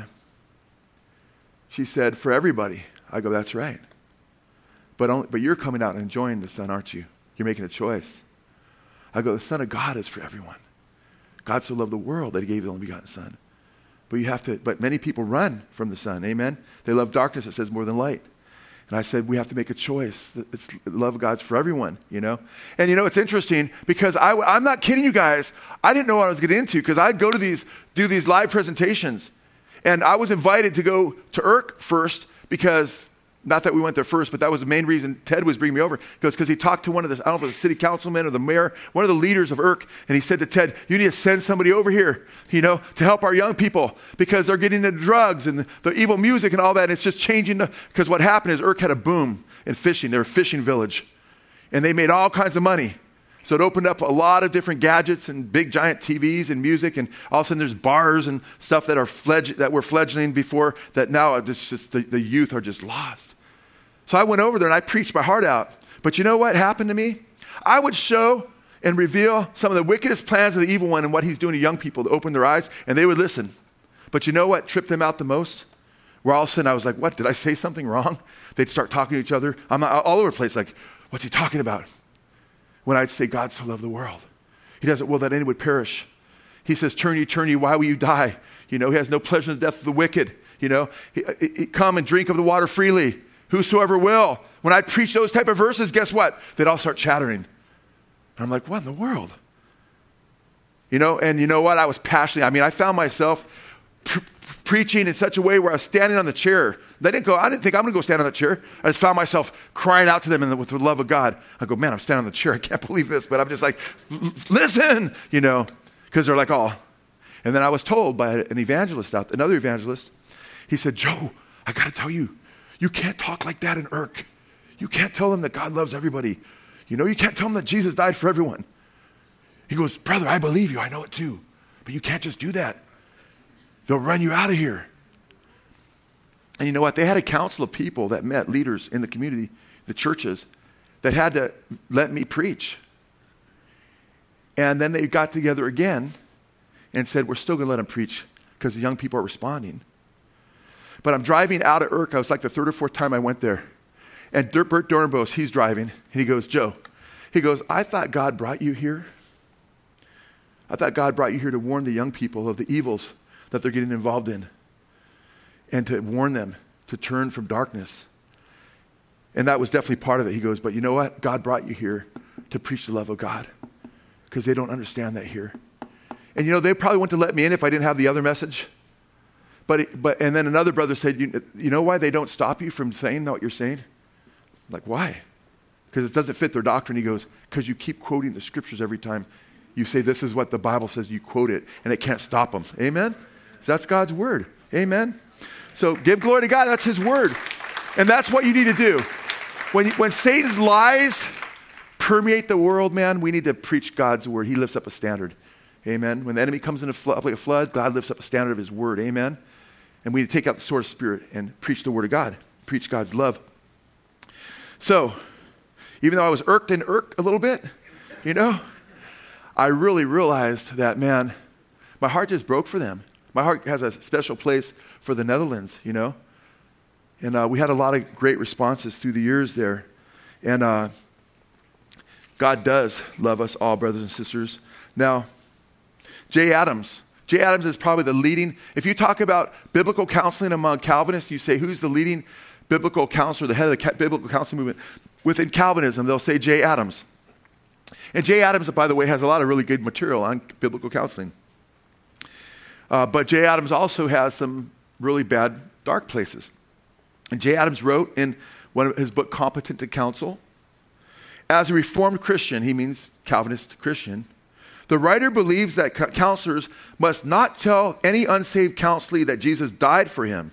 she said, for everybody. I go, that's right. But only, but you're coming out and enjoying the sun, aren't you? You're making a choice. I go, the Son of God is for everyone. God so loved the world that he gave his only begotten Son. But you have to, but many people run from the sun, amen? They love darkness, it says, more than light. And I said, we have to make a choice. It's the love of God's for everyone, you know? And you know, it's interesting because I, I'm not kidding you guys. I didn't know what I was getting into because I'd go to these, do these live presentations. And I was invited to go to Urk first because, not that we went there first, but that was the main reason Ted was bringing me over. Because because he talked to one of the, I don't know if it was the city councilman or the mayor, one of the leaders of Urk, and he said to Ted, you need to send somebody over here, you know, to help our young people because they're getting into drugs and the, the evil music and all that. And it's just changing. Because what happened is Urk had a boom in fishing. They were a fishing village. And they made all kinds of money. So it opened up a lot of different gadgets and big giant T Vs and music, and all of a sudden there's bars and stuff that are fledg- that were fledgling before that now it's just the, the youth are just lost. So I went over there and I preached my heart out. But you know what happened to me? I would show and reveal some of the wickedest plans of the evil one and what he's doing to young people to open their eyes, and they would listen. But you know what tripped them out the most? Where all of a sudden I was like, what, did I say something wrong? They'd start talking to each other. I'm all over the place like, what's he talking about? When I'd say, God so loved the world. He doesn't will that any would perish. He says, turn ye, turn ye, why will you die? You know, he has no pleasure in the death of the wicked. You know, he, he, come and drink of the water freely. Whosoever will. When I preach those type of verses, guess what? They'd all start chattering. And I'm like, what in the world? You know, and you know what? I was passionate. I mean, I found myself pr- preaching in such a way where I was standing on the chair. They didn't go, I didn't think I'm going to go stand on that chair. I just found myself crying out to them in the, with the love of God. I go, man, I'm standing on the chair. I can't believe this. But I'm just like, listen, you know, because they're like, oh. And then I was told by an evangelist out, another evangelist, he said, Joe, I got to tell you, you can't talk like that in Urk. You can't tell them that God loves everybody. You know, you can't tell them that Jesus died for everyone. He goes, brother, I believe you. I know it too. But you can't just do that. They'll run you out of here. And you know what? They had a council of people that met, leaders in the community, the churches, that had to let me preach. And then they got together again and said, we're still going to let him preach because the young people are responding. But I'm driving out of Urk. I was like the third or fourth time I went there. And Bert Dornbos, he's driving. And he goes, Joe, he goes, I thought God brought you here. I thought God brought you here to warn the young people of the evils that they're getting involved in. And to warn them to turn from darkness. And that was definitely part of it. He goes, but you know what? God brought you here to preach the love of God. Because they don't understand that here. And you know, they probably wouldn't have let me in if I didn't have the other message. But, it, but and then another brother said, you, you know why they don't stop you from saying what you're saying? I'm like, why? Because it doesn't fit their doctrine. He goes, because you keep quoting the scriptures every time you say this is what the Bible says, you quote it, and it can't stop them. Amen? That's God's word. Amen? So give glory to God. That's his word. And that's what you need to do. When, when Satan's lies permeate the world, man, we need to preach God's word. He lifts up a standard. Amen. When the enemy comes in a flood, like a flood, God lifts up a standard of his word. Amen. And we need to take out the sword of spirit and preach the word of God, preach God's love. So, even though I was irked and irked a little bit, you know, I really realized that, man, my heart just broke for them. My heart has a special place for the Netherlands, you know. And uh, we had a lot of great responses through the years there. And uh, God does love us all, brothers and sisters. Now, Jay Adams. Jay Adams is probably the leading, if you talk about biblical counseling among Calvinists, you say, who's the leading biblical counselor, the head of the ca- biblical counseling movement? Within Calvinism, they'll say Jay Adams. And Jay Adams, by the way, has a lot of really good material on biblical counseling. Uh, but Jay Adams also has some really bad, dark places. And Jay Adams wrote in one of his book, Competent to Counsel, as a Reformed Christian, he means Calvinist Christian, the writer believes that counselors must not tell any unsaved counselee that Jesus died for him.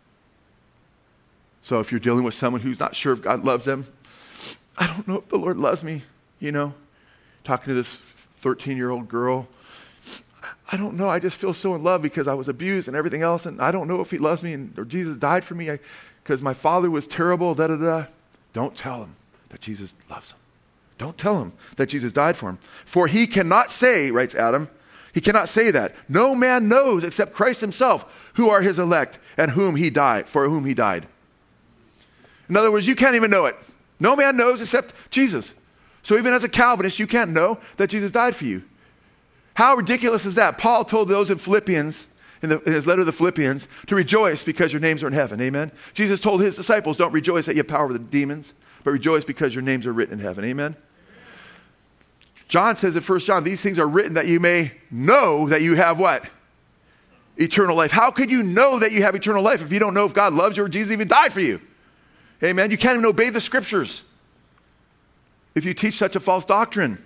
So if you're dealing with someone who's not sure if God loves them, I don't know if the Lord loves me, you know, talking to this thirteen-year-old girl. I don't know. I just feel so in love because I was abused and everything else, and I don't know if he loves me and or Jesus died for me because my father was terrible, da-da-da. Don't tell him that Jesus loves him. Don't tell him that Jesus died for him. For he cannot say, writes Adam, he cannot say that. No man knows except Christ himself who are his elect and whom he died, for whom he died. In other words, you can't even know it. No man knows except Jesus. So even as a Calvinist, you can't know that Jesus died for you. How ridiculous is that? Paul told those in Philippians, in, the, in his letter to the Philippians, to rejoice because your names are in heaven. Amen? Jesus told his disciples, don't rejoice that you have power over the demons, but rejoice because your names are written in heaven. Amen? John says in First John, these things are written that you may know that you have what? Eternal life. How could you know that you have eternal life if you don't know if God loves you or Jesus even died for you? Amen? You can't even obey the scriptures if you teach such a false doctrine.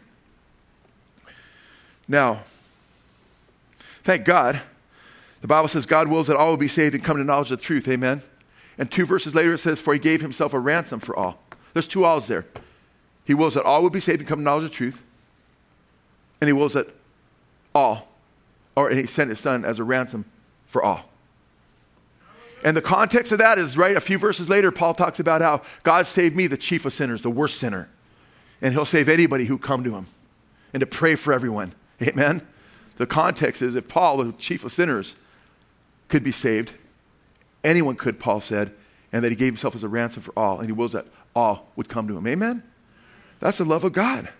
Now, thank God, the Bible says God wills that all will be saved and come to knowledge of the truth. Amen? And two verses later it says, for he gave himself a ransom for all. There's two alls there. He wills that all will be saved and come to knowledge of the truth. And he wills that all, or and he sent his son as a ransom for all. And the context of that is, right, a few verses later, Paul talks about how God saved me, the chief of sinners, the worst sinner. And he'll save anybody who come to him. And to pray for everyone. Amen? The context is if Paul, the chief of sinners, could be saved, anyone could, Paul said, and that he gave himself as a ransom for all, and he wills that all would come to him. Amen? That's the love of God.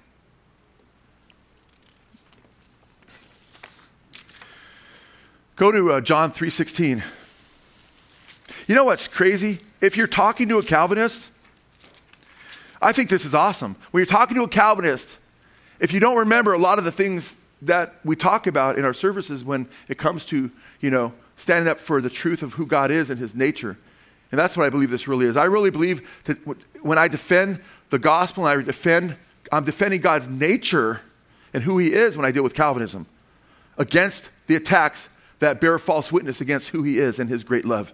Go to uh, John three sixteen. You know what's crazy? If you're talking to a Calvinist, I think this is awesome. When you're talking to a Calvinist, if you don't remember a lot of the things that we talk about in our services when it comes to, you know, standing up for the truth of who God is and his nature. And that's what I believe this really is. I really believe that when I defend the gospel, and I defend, I'm defending God's nature and who he is when I deal with Calvinism against the attacks that bear false witness against who he is and his great love.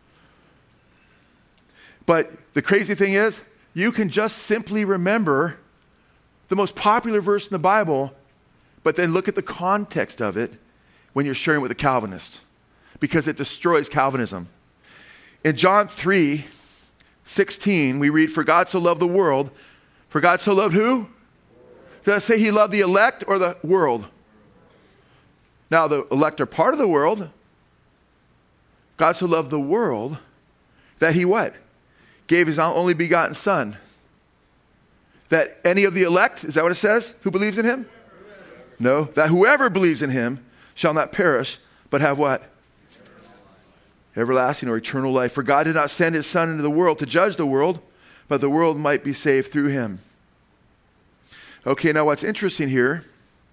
But the crazy thing is, you can just simply remember the most popular verse in the Bible, but then look at the context of it when you're sharing with a Calvinist, because it destroys Calvinism. In John three sixteen, we read, for God so loved the world. For God so loved who? Did I say he loved the elect or the world? Now, the elect are part of the world. God so loved the world that he what? Gave his only begotten son. That any of the elect, is that what it says? Who believes in him? No. That whoever believes in him shall not perish, but have what? Everlasting or eternal life. For God did not send his son into the world to judge the world, but the world might be saved through him. Okay, now what's interesting here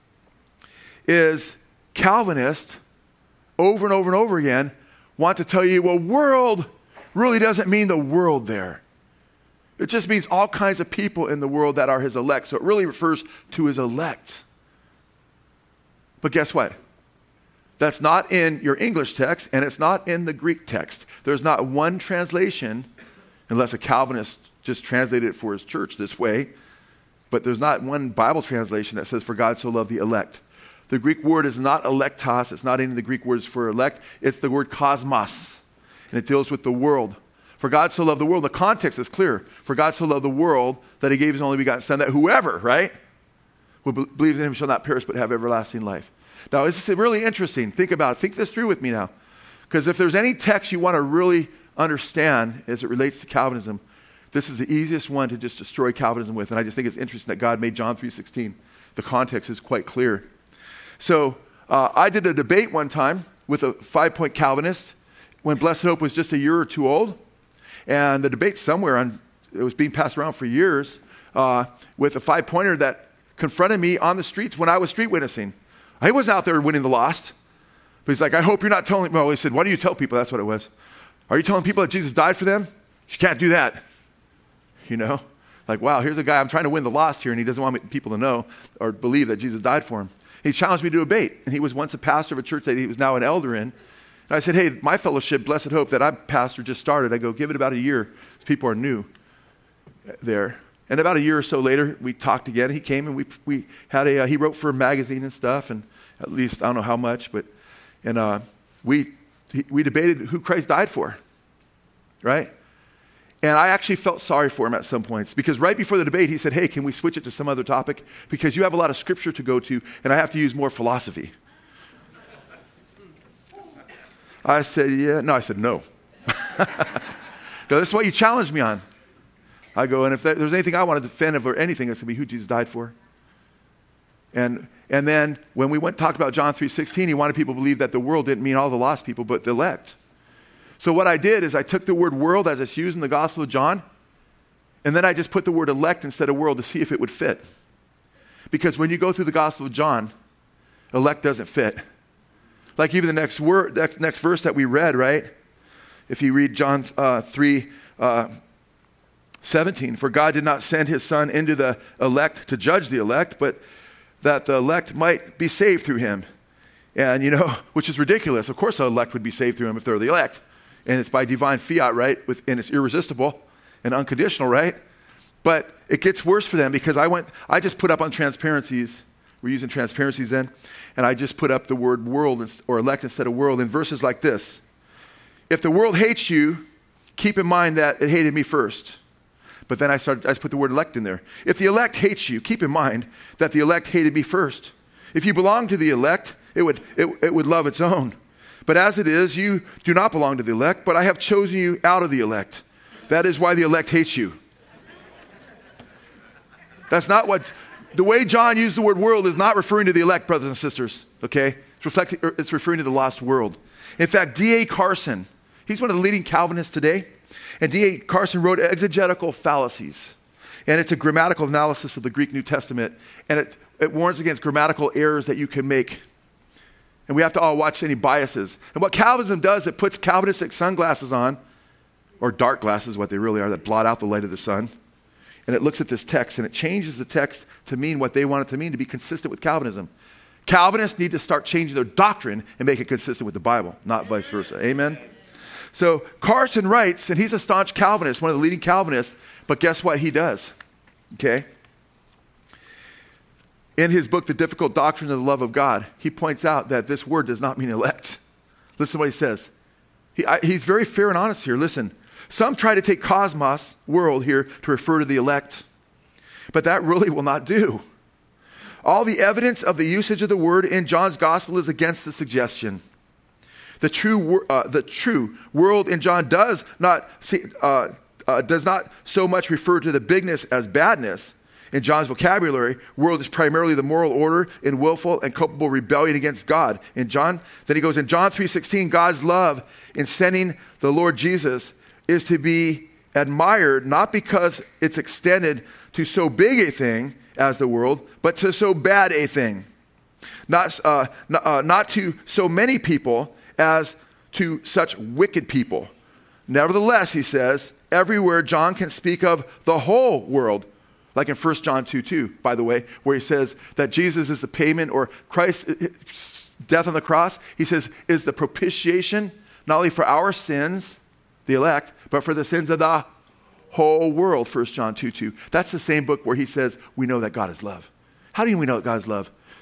is Calvinists, over and over and over again, want to tell you, well, world really doesn't mean the world there. It just means all kinds of people in the world that are his elect. So it really refers to his elect. But guess what? That's not in your English text, and it's not in the Greek text. There's not one translation, unless a Calvinist just translated it for his church this way, but there's not one Bible translation that says, for God so loved the elect. The Greek word is not electos. It's not any of the Greek words for elect. It's the word cosmos, and it deals with the world. For God so loved the world. The context is clear. For God so loved the world that he gave his only begotten Son, that whoever, right, who believes in him shall not perish but have everlasting life. Now, this is really interesting. Think about it. Think this through with me now. Because if there's any text you want to really understand as it relates to Calvinism, this is the easiest one to just destroy Calvinism with. And I just think it's interesting that God made John three sixteen. The context is quite clear. So uh, I did a debate one time with a five-point Calvinist when Blessed Hope was just a year or two old. And the debate somewhere, on, it was being passed around for years, uh, with a five-pointer that confronted me on the streets when I was street witnessing. I wasn't out there winning the lost. But he's like, I hope you're not telling, well, he said, why do you tell people? That's what it was. Are you telling people that Jesus died for them? You can't do that. You know? Like, wow, here's a guy, I'm trying to win the lost here, and he doesn't want people to know or believe that Jesus died for him. He challenged me to debate, and he was once a pastor of a church that he was now an elder in. And I said, hey, my fellowship, Blessed Hope, that I pastor just started. I go, give it about a year. People are new there. And about a year or so later, we talked again. He came and we we had a, uh, he wrote for a magazine and stuff, and at least, I don't know how much, but, and uh, we he, we debated who Christ died for, right? And I actually felt sorry for him at some points, because right before the debate, he said, hey, can we switch it to some other topic? Because you have a lot of scripture to go to, and I have to use more philosophy. I said, yeah. No, I said, no. This is what you challenged me on. I go, and if there was anything I wanted to defend of or anything, it's going to be who Jesus died for. And and then when we went talked about John three sixteen, he wanted people to believe that the world didn't mean all the lost people, but the elect. So what I did is I took the word world as it's used in the Gospel of John, and then I just put the word elect instead of world to see if it would fit. Because when you go through the Gospel of John, elect doesn't fit. Like even the next word, next, next verse that we read, right? If you read John uh, three seventeen, for God did not send his Son into the elect to judge the elect, but that the elect might be saved through him. And, you know, which is ridiculous. Of course the elect would be saved through him if they're the elect. And it's by divine fiat, right? With, and it's irresistible and unconditional, right? But it gets worse for them, because I went, I just put up on transparencies. We're using transparencies then. And I just put up the word world or elect instead of world in verses like this. If the world hates you, keep in mind that it hated me first. But then I started, I just put the word elect in there. If the elect hates you, keep in mind that the elect hated me first. If you belong to the elect, it would, it, it would love its own. But as it is, you do not belong to the elect, but I have chosen you out of the elect. That is why the elect hates you. That's not what, the way John used the word world is not referring to the elect, brothers and sisters, okay? It's, reflecting, it's referring to the lost world. In fact, D A Carson, he's one of the leading Calvinists today. And D A Carson wrote Exegetical Fallacies. And it's a grammatical analysis of the Greek New Testament. And it, it warns against grammatical errors that you can make. And we have to all watch any biases. And what Calvinism does, it puts Calvinistic sunglasses on, or dark glasses, what they really are, that blot out the light of the sun. And it looks at this text, and it changes the text to mean what they want it to mean, to be consistent with Calvinism. Calvinists need to start changing their doctrine and make it consistent with the Bible, not vice versa. Amen? So Carson writes, and he's a staunch Calvinist, one of the leading Calvinists, but guess what he does? Okay? In his book, The Difficult Doctrine of the Love of God, he points out that this word does not mean elect. Listen to what he says. He, I, he's very fair and honest here. Listen, some try to take cosmos, world here, to refer to the elect, but that really will not do. All the evidence of the usage of the word in John's gospel is against the suggestion. The true, uh, the true world in John does not see, uh, uh, does not so much refer to the bigness as badness. In John's vocabulary, world is primarily the moral order in willful and culpable rebellion against God. In John, then he goes in John three sixteen, God's love in sending the Lord Jesus is to be admired, not because it's extended to so big a thing as the world, but to so bad a thing. Not, uh, n- uh, not to so many people as to such wicked people. Nevertheless, he says, everywhere John can speak of the whole world, like in First John two two, by the way, where he says that Jesus is the payment, or Christ's death on the cross, he says, is the propitiation, not only for our sins, the elect, but for the sins of the whole world, First John two two. That's the same book where he says, we know that God is love. How do we know that God is love?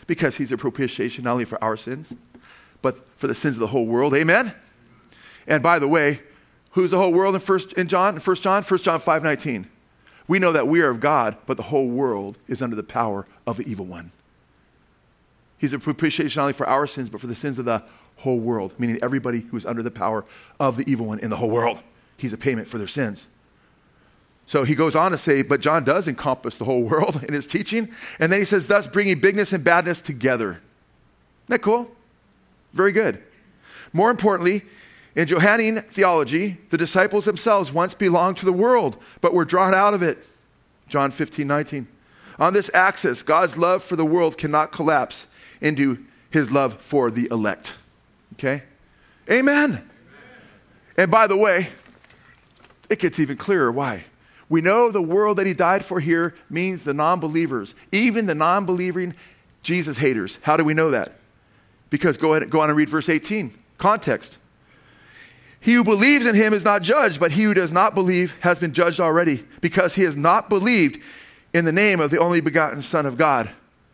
because he's a propitiation not only for our sins, but for the sins of the whole world. Amen? And by the way, who's the whole world in First in John? In First John? First John five nineteen. We know that we are of God, but the whole world is under the power of the evil one. He's a propitiation not only for our sins, but for the sins of the whole world, meaning everybody who is under the power of the evil one in the whole world. He's a payment for their sins. So he goes on to say, but John does encompass the whole world in his teaching. And then he says, thus bringing bigness and badness together. Isn't that cool? Very good. More importantly, in Johannine theology, the disciples themselves once belonged to the world, but were drawn out of it. John fifteen nineteen. On this axis, God's love for the world cannot collapse into his love for the elect. Okay? Amen. Amen. And by the way, it gets even clearer. Why? We know the world that he died for here means the non-believers, even the non-believing Jesus haters. How do we know that? Because go ahead, go on and read verse eighteen. Context. He who believes in him is not judged, but he who does not believe has been judged already, because he has not believed in the name of the only begotten Son of God.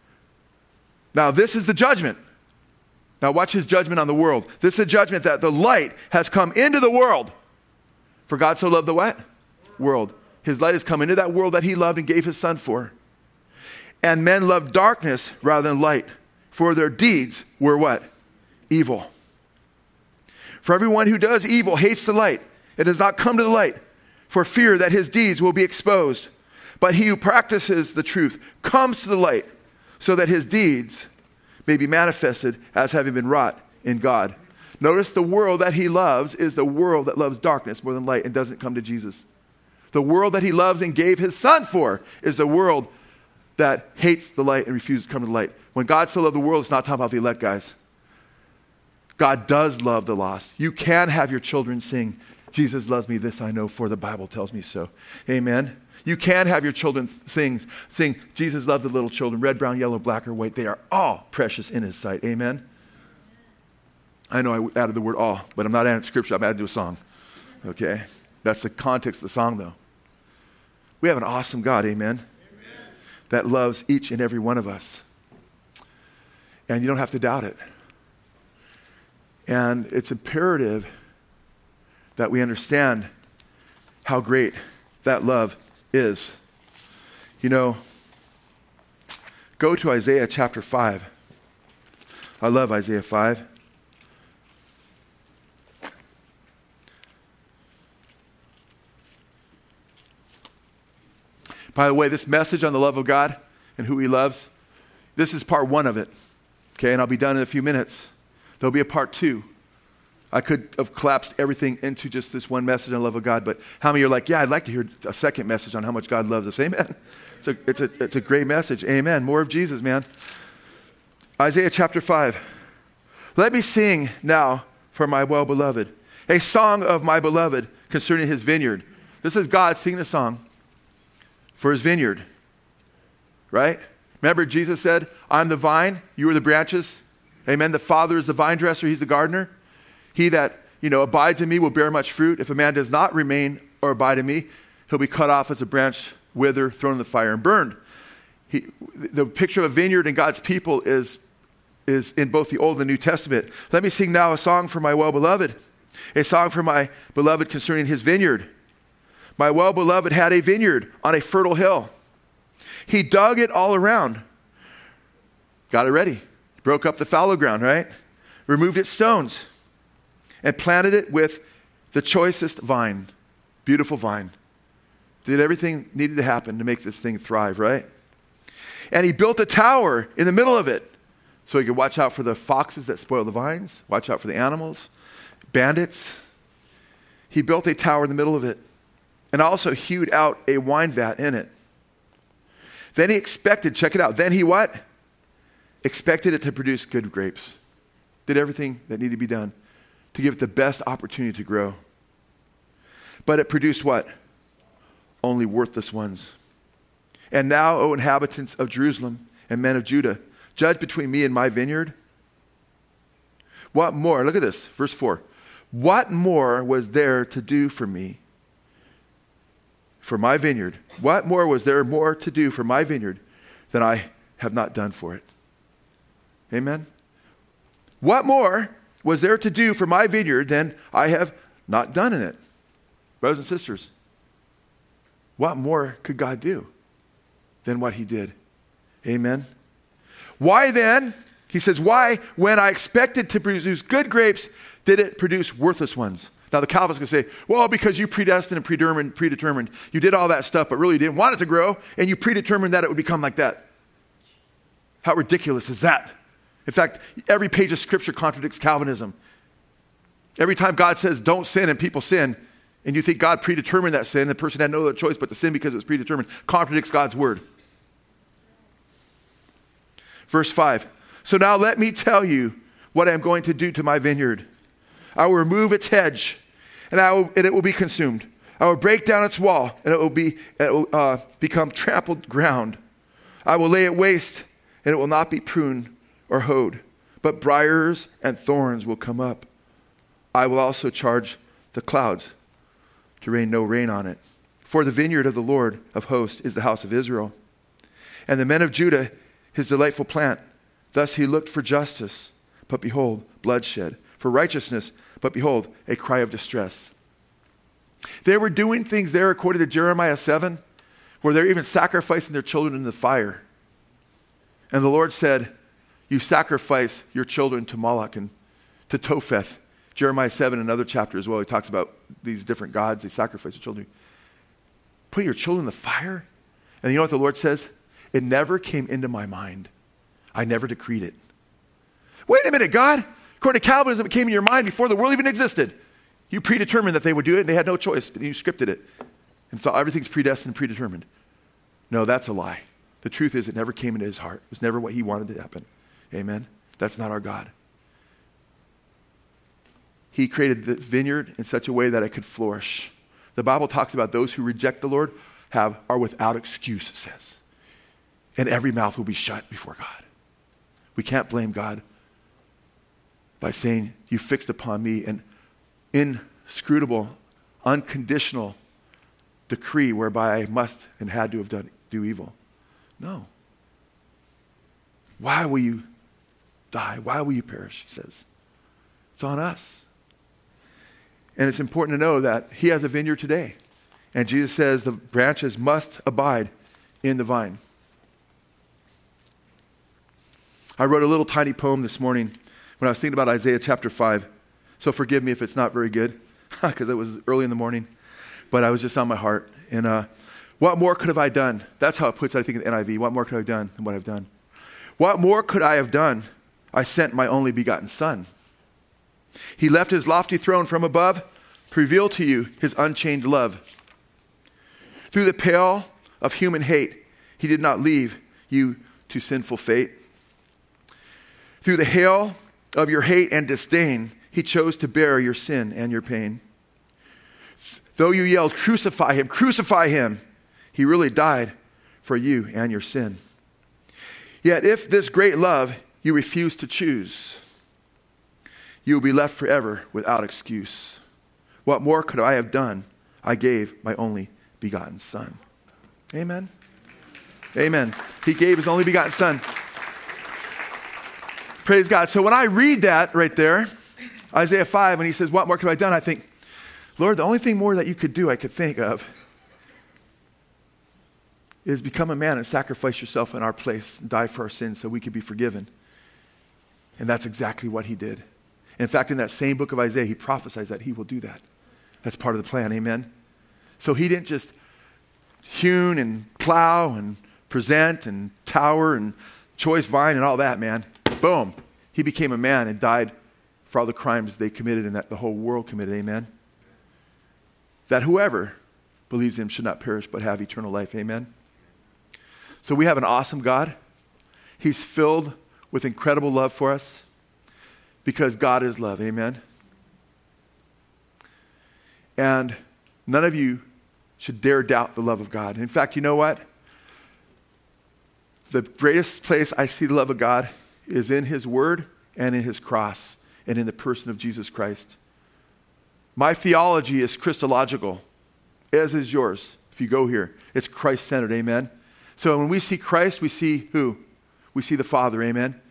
Now this is the judgment. Now watch his judgment on the world. This is the judgment that the light has come into the world. For God so loved the what? World. His light has come into that world that he loved and gave his Son for. And men loved darkness rather than light, for their deeds were what? Evil. For everyone who does evil hates the light. It does not come to the light for fear that his deeds will be exposed. But he who practices the truth comes to the light so that his deeds may be manifested as having been wrought in God. Notice the world that he loves is the world that loves darkness more than light and doesn't come to Jesus. The world that he loves and gave his Son for is the world that hates the light and refuses to come to the light. When God so loved the world, it's not talking about the elect, guys. God does love the lost. You can have your children sing, Jesus loves me, this I know, for the Bible tells me so. Amen. You can have your children sing, sing, Jesus loved the little children, red, brown, yellow, black, or white. They are all precious in his sight. Amen. I know I added the word all, but I'm not adding scripture. I'm adding to a song. Okay? That's the context of the song, though. We have an awesome God, amen, amen, that loves each and every one of us. And you don't have to doubt it. And it's imperative that we understand how great that love is. You know, go to Isaiah chapter five. I love Isaiah five. By the way, this message on the love of God and who he loves, this is part one of it. Okay, and I'll be done in a few minutes. There'll be a part two. I could have collapsed everything into just this one message on the love of God, but how many are like, yeah, I'd like to hear a second message on how much God loves us. Amen. It's a, it's a, it's a great message. Amen. More of Jesus, man. Isaiah chapter five. Let me sing now for my well-beloved, a song of my beloved concerning his vineyard. This is God singing a song for his vineyard, right? Remember Jesus said, I'm the vine, you are the branches. Amen. The Father is the vine dresser, he's the gardener. He that, you know, abides in me will bear much fruit. If a man does not remain or abide in me, he'll be cut off as a branch, wither, thrown in the fire and burned. He, the picture of a vineyard and God's people is, is in both the Old and New Testament. Let me sing now a song for my well-beloved, a song for my beloved concerning his vineyard. My well-beloved had a vineyard on a fertile hill. He dug it all around. Got it ready. Broke up the fallow ground, right? Removed its stones. And planted it with the choicest vine. Beautiful vine. Did everything needed to happen to make this thing thrive, right? And he built a tower in the middle of it. So he could watch out for the foxes that spoil the vines. Watch out for the animals. Bandits. He built a tower in the middle of it. And also hewed out a wine vat in it. Then he expected, check it out. Then he what? Expected it to produce good grapes. Did everything that needed to be done to give it the best opportunity to grow. But it produced what? Only worthless ones. And now, O inhabitants of Jerusalem and men of Judah, judge between me and my vineyard. What more? Look at this, verse four. What more was there to do for me, for my vineyard? What more was there more to do for my vineyard than I have not done for it? Amen. What more was there to do for my vineyard than I have not done in it? Brothers and sisters, what more could God do than what he did? Amen. Why then, he says, why, when I expected to produce good grapes, did it produce worthless ones? Now the Calvinists can say, well, because you predestined and predetermined, predetermined, you did all that stuff, but really you didn't want it to grow, and you predetermined that it would become like that. How ridiculous is that? In fact, every page of Scripture contradicts Calvinism. Every time God says, don't sin, and people sin, and you think God predetermined that sin, the person had no other choice but to sin because it was predetermined, contradicts God's word. Verse five, so now let me tell you what I am going to do to my vineyard. I will remove its hedge, and, I will, and it will be consumed. I will break down its wall, and it will, be, it will uh, become trampled ground. I will lay it waste, and it will not be pruned or hoed, but briars and thorns will come up. I will also charge the clouds to rain no rain on it. For the vineyard of the Lord of hosts is the house of Israel, and the men of Judah his delightful plant. Thus he looked for justice, but behold, bloodshed, for righteousness, but behold, a cry of distress. They were doing things there, according to Jeremiah seven, where they're even sacrificing their children in the fire. And the Lord said, you sacrifice your children to Moloch and to Topheth. Jeremiah seven, another chapter as well, he talks about these different gods. They sacrifice their children. Put your children in the fire? And you know what the Lord says? It never came into my mind. I never decreed it. Wait a minute, God. According to Calvinism, it came in your mind before the world even existed. You predetermined that they would do it, and they had no choice, but you scripted it. And thought everything's predestined and predetermined. No, that's a lie. The truth is it never came into his heart. It was never what he wanted to happen. Amen? That's not our God. He created the vineyard in such a way that it could flourish. The Bible talks about those who reject the Lord have are without excuse, it says. And every mouth will be shut before God. We can't blame God by saying, you fixed upon me an inscrutable, unconditional decree whereby I must and had to have done do evil. No. Why will you die? Why will you perish? He says. It's on us. And it's important to know that he has a vineyard today. And Jesus says the branches must abide in the vine. I wrote a little tiny poem this morning when I was thinking about Isaiah chapter five. So forgive me if it's not very good, because it was early in the morning. But I was just on my heart. And uh, what more could have I done? That's how it puts it, I think, in the N I V. What more could I have done than what I've done? What more could I have done? I sent my only begotten Son. He left his lofty throne from above to reveal to you his unchained love. Through the pale of human hate, he did not leave you to sinful fate. Through the hail of your hate and disdain, he chose to bear your sin and your pain. Though you yelled, crucify him, crucify him, he really died for you and your sin. Yet if this great love you refuse to choose, you will be left forever without excuse. What more could I have done? I gave my only begotten Son. Amen. Amen. He gave his only begotten Son. Praise God. So when I read that right there, Isaiah five, when he says, what more could I have done? I think, Lord, the only thing more that you could do, I could think of, is become a man and sacrifice yourself in our place and die for our sins so we could be forgiven. And that's exactly what he did. In fact, in that same book of Isaiah, he prophesies that he will do that. That's part of the plan, amen? So he didn't just hewn and plow and present and tower and choice vine and all that, man. Boom. He became a man and died for all the crimes they committed and that the whole world committed, amen? That whoever believes in him should not perish but have eternal life, amen? So we have an awesome God. He's filled with incredible love for us because God is love, amen? And none of you should dare doubt the love of God. In fact, you know what? The greatest place I see the love of God is in his word and in his cross and in the person of Jesus Christ. My theology is Christological, as is yours. If you go here, it's Christ-centered, amen? So when we see Christ, we see who? We see the Father, amen?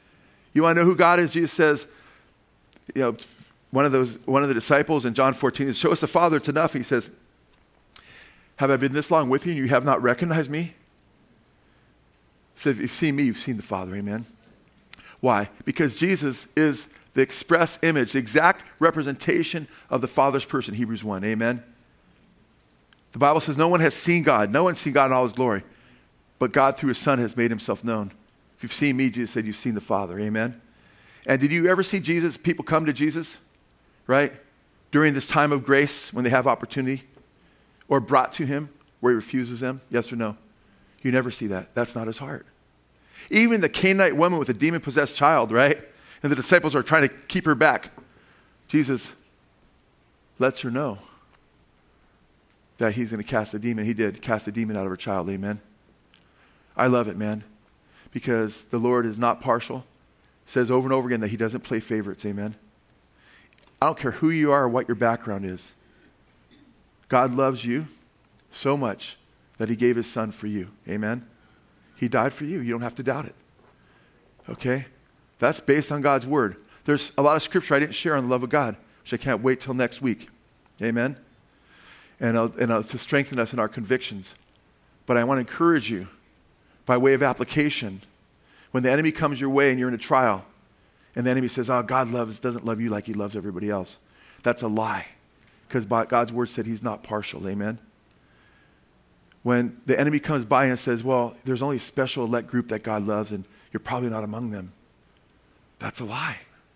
You want to know who God is? Jesus says, you know, one of those, one of the disciples in John fourteen says, show us the Father, it's enough. He says, have I been this long with you and you have not recognized me? He says, if you've seen me, you've seen the Father, amen? Why? Because Jesus is the express image, the exact representation of the Father's person, Hebrews one, amen? The Bible says no one has seen God. No one's seen God in all his glory. But God through his Son has made himself known. If you've seen me, Jesus said, you've seen the Father, amen? And did you ever see Jesus, people come to Jesus, right? During this time of grace when they have opportunity, or brought to him where he refuses them? Yes or no? You never see that. That's not his heart. Even the Canaanite woman with a demon-possessed child, right? And the disciples are trying to keep her back. Jesus lets her know that he's going to cast a demon. He did cast a demon out of her child, amen? I love it, man, because the Lord is not partial. He says over and over again that he doesn't play favorites, amen? I don't care who you are or what your background is. God loves you so much that he gave his Son for you, amen? He died for you. You don't have to doubt it, okay? That's based on God's word. There's a lot of scripture I didn't share on the love of God, which I can't wait till next week, amen? And, uh, and uh, to strengthen us in our convictions. But I want to encourage you by way of application. When the enemy comes your way and you're in a trial, and the enemy says, oh, God loves, doesn't love you like he loves everybody else. That's a lie. Because God's word said he's not partial, amen? When the enemy comes by and says, well, there's only a special elect group that God loves and you're probably not among them. That's a lie.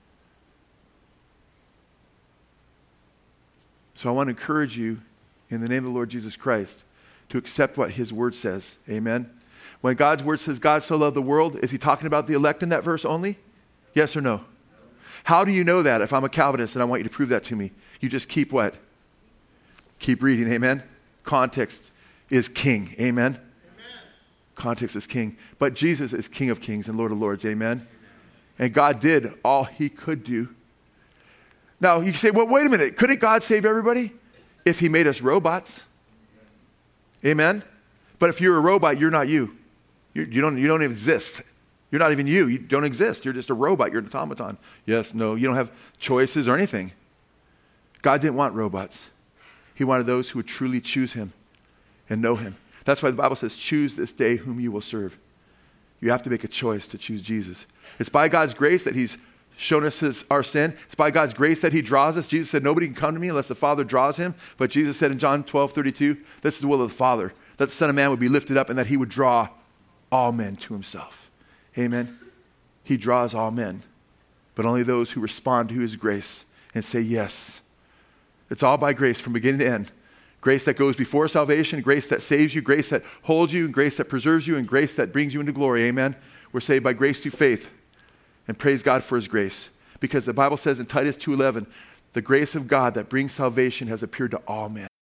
So I want to encourage you in the name of the Lord Jesus Christ to accept what his word says, amen? When God's word says God so loved the world, is he talking about the elect in that verse only? Yes or no? No. How do you know that if I'm a Calvinist and I want you to prove that to me? You just keep what? Keep reading, amen? Context is king, amen? Amen? Context is king. But Jesus is King of kings and Lord of lords, amen? Amen? And God did all he could do. Now, you can say, well, wait a minute. Couldn't God save everybody if he made us robots? Amen? But if you're a robot, you're not you. You, you don't, you don't exist. You're not even you. You don't exist. You're just a robot. You're an automaton. Yes, no, you don't have choices or anything. God didn't want robots. He wanted those who would truly choose him and know him. That's why the Bible says, choose this day whom you will serve. You have to make a choice to choose Jesus. It's by God's grace that he's shown us his, our sin. It's by God's grace that he draws us. Jesus said, nobody can come to me unless the Father draws him. But Jesus said in John twelve thirty-two, this is the will of the Father, that the Son of Man would be lifted up and that he would draw all men to himself. Amen? He draws all men, but only those who respond to his grace and say yes. It's all by grace from beginning to end. Grace that goes before salvation, grace that saves you, grace that holds you, and grace that preserves you, and grace that brings you into glory. Amen? We're saved by grace through faith. And praise God for his grace. Because the Bible says in Titus two eleven, the grace of God that brings salvation has appeared to all men.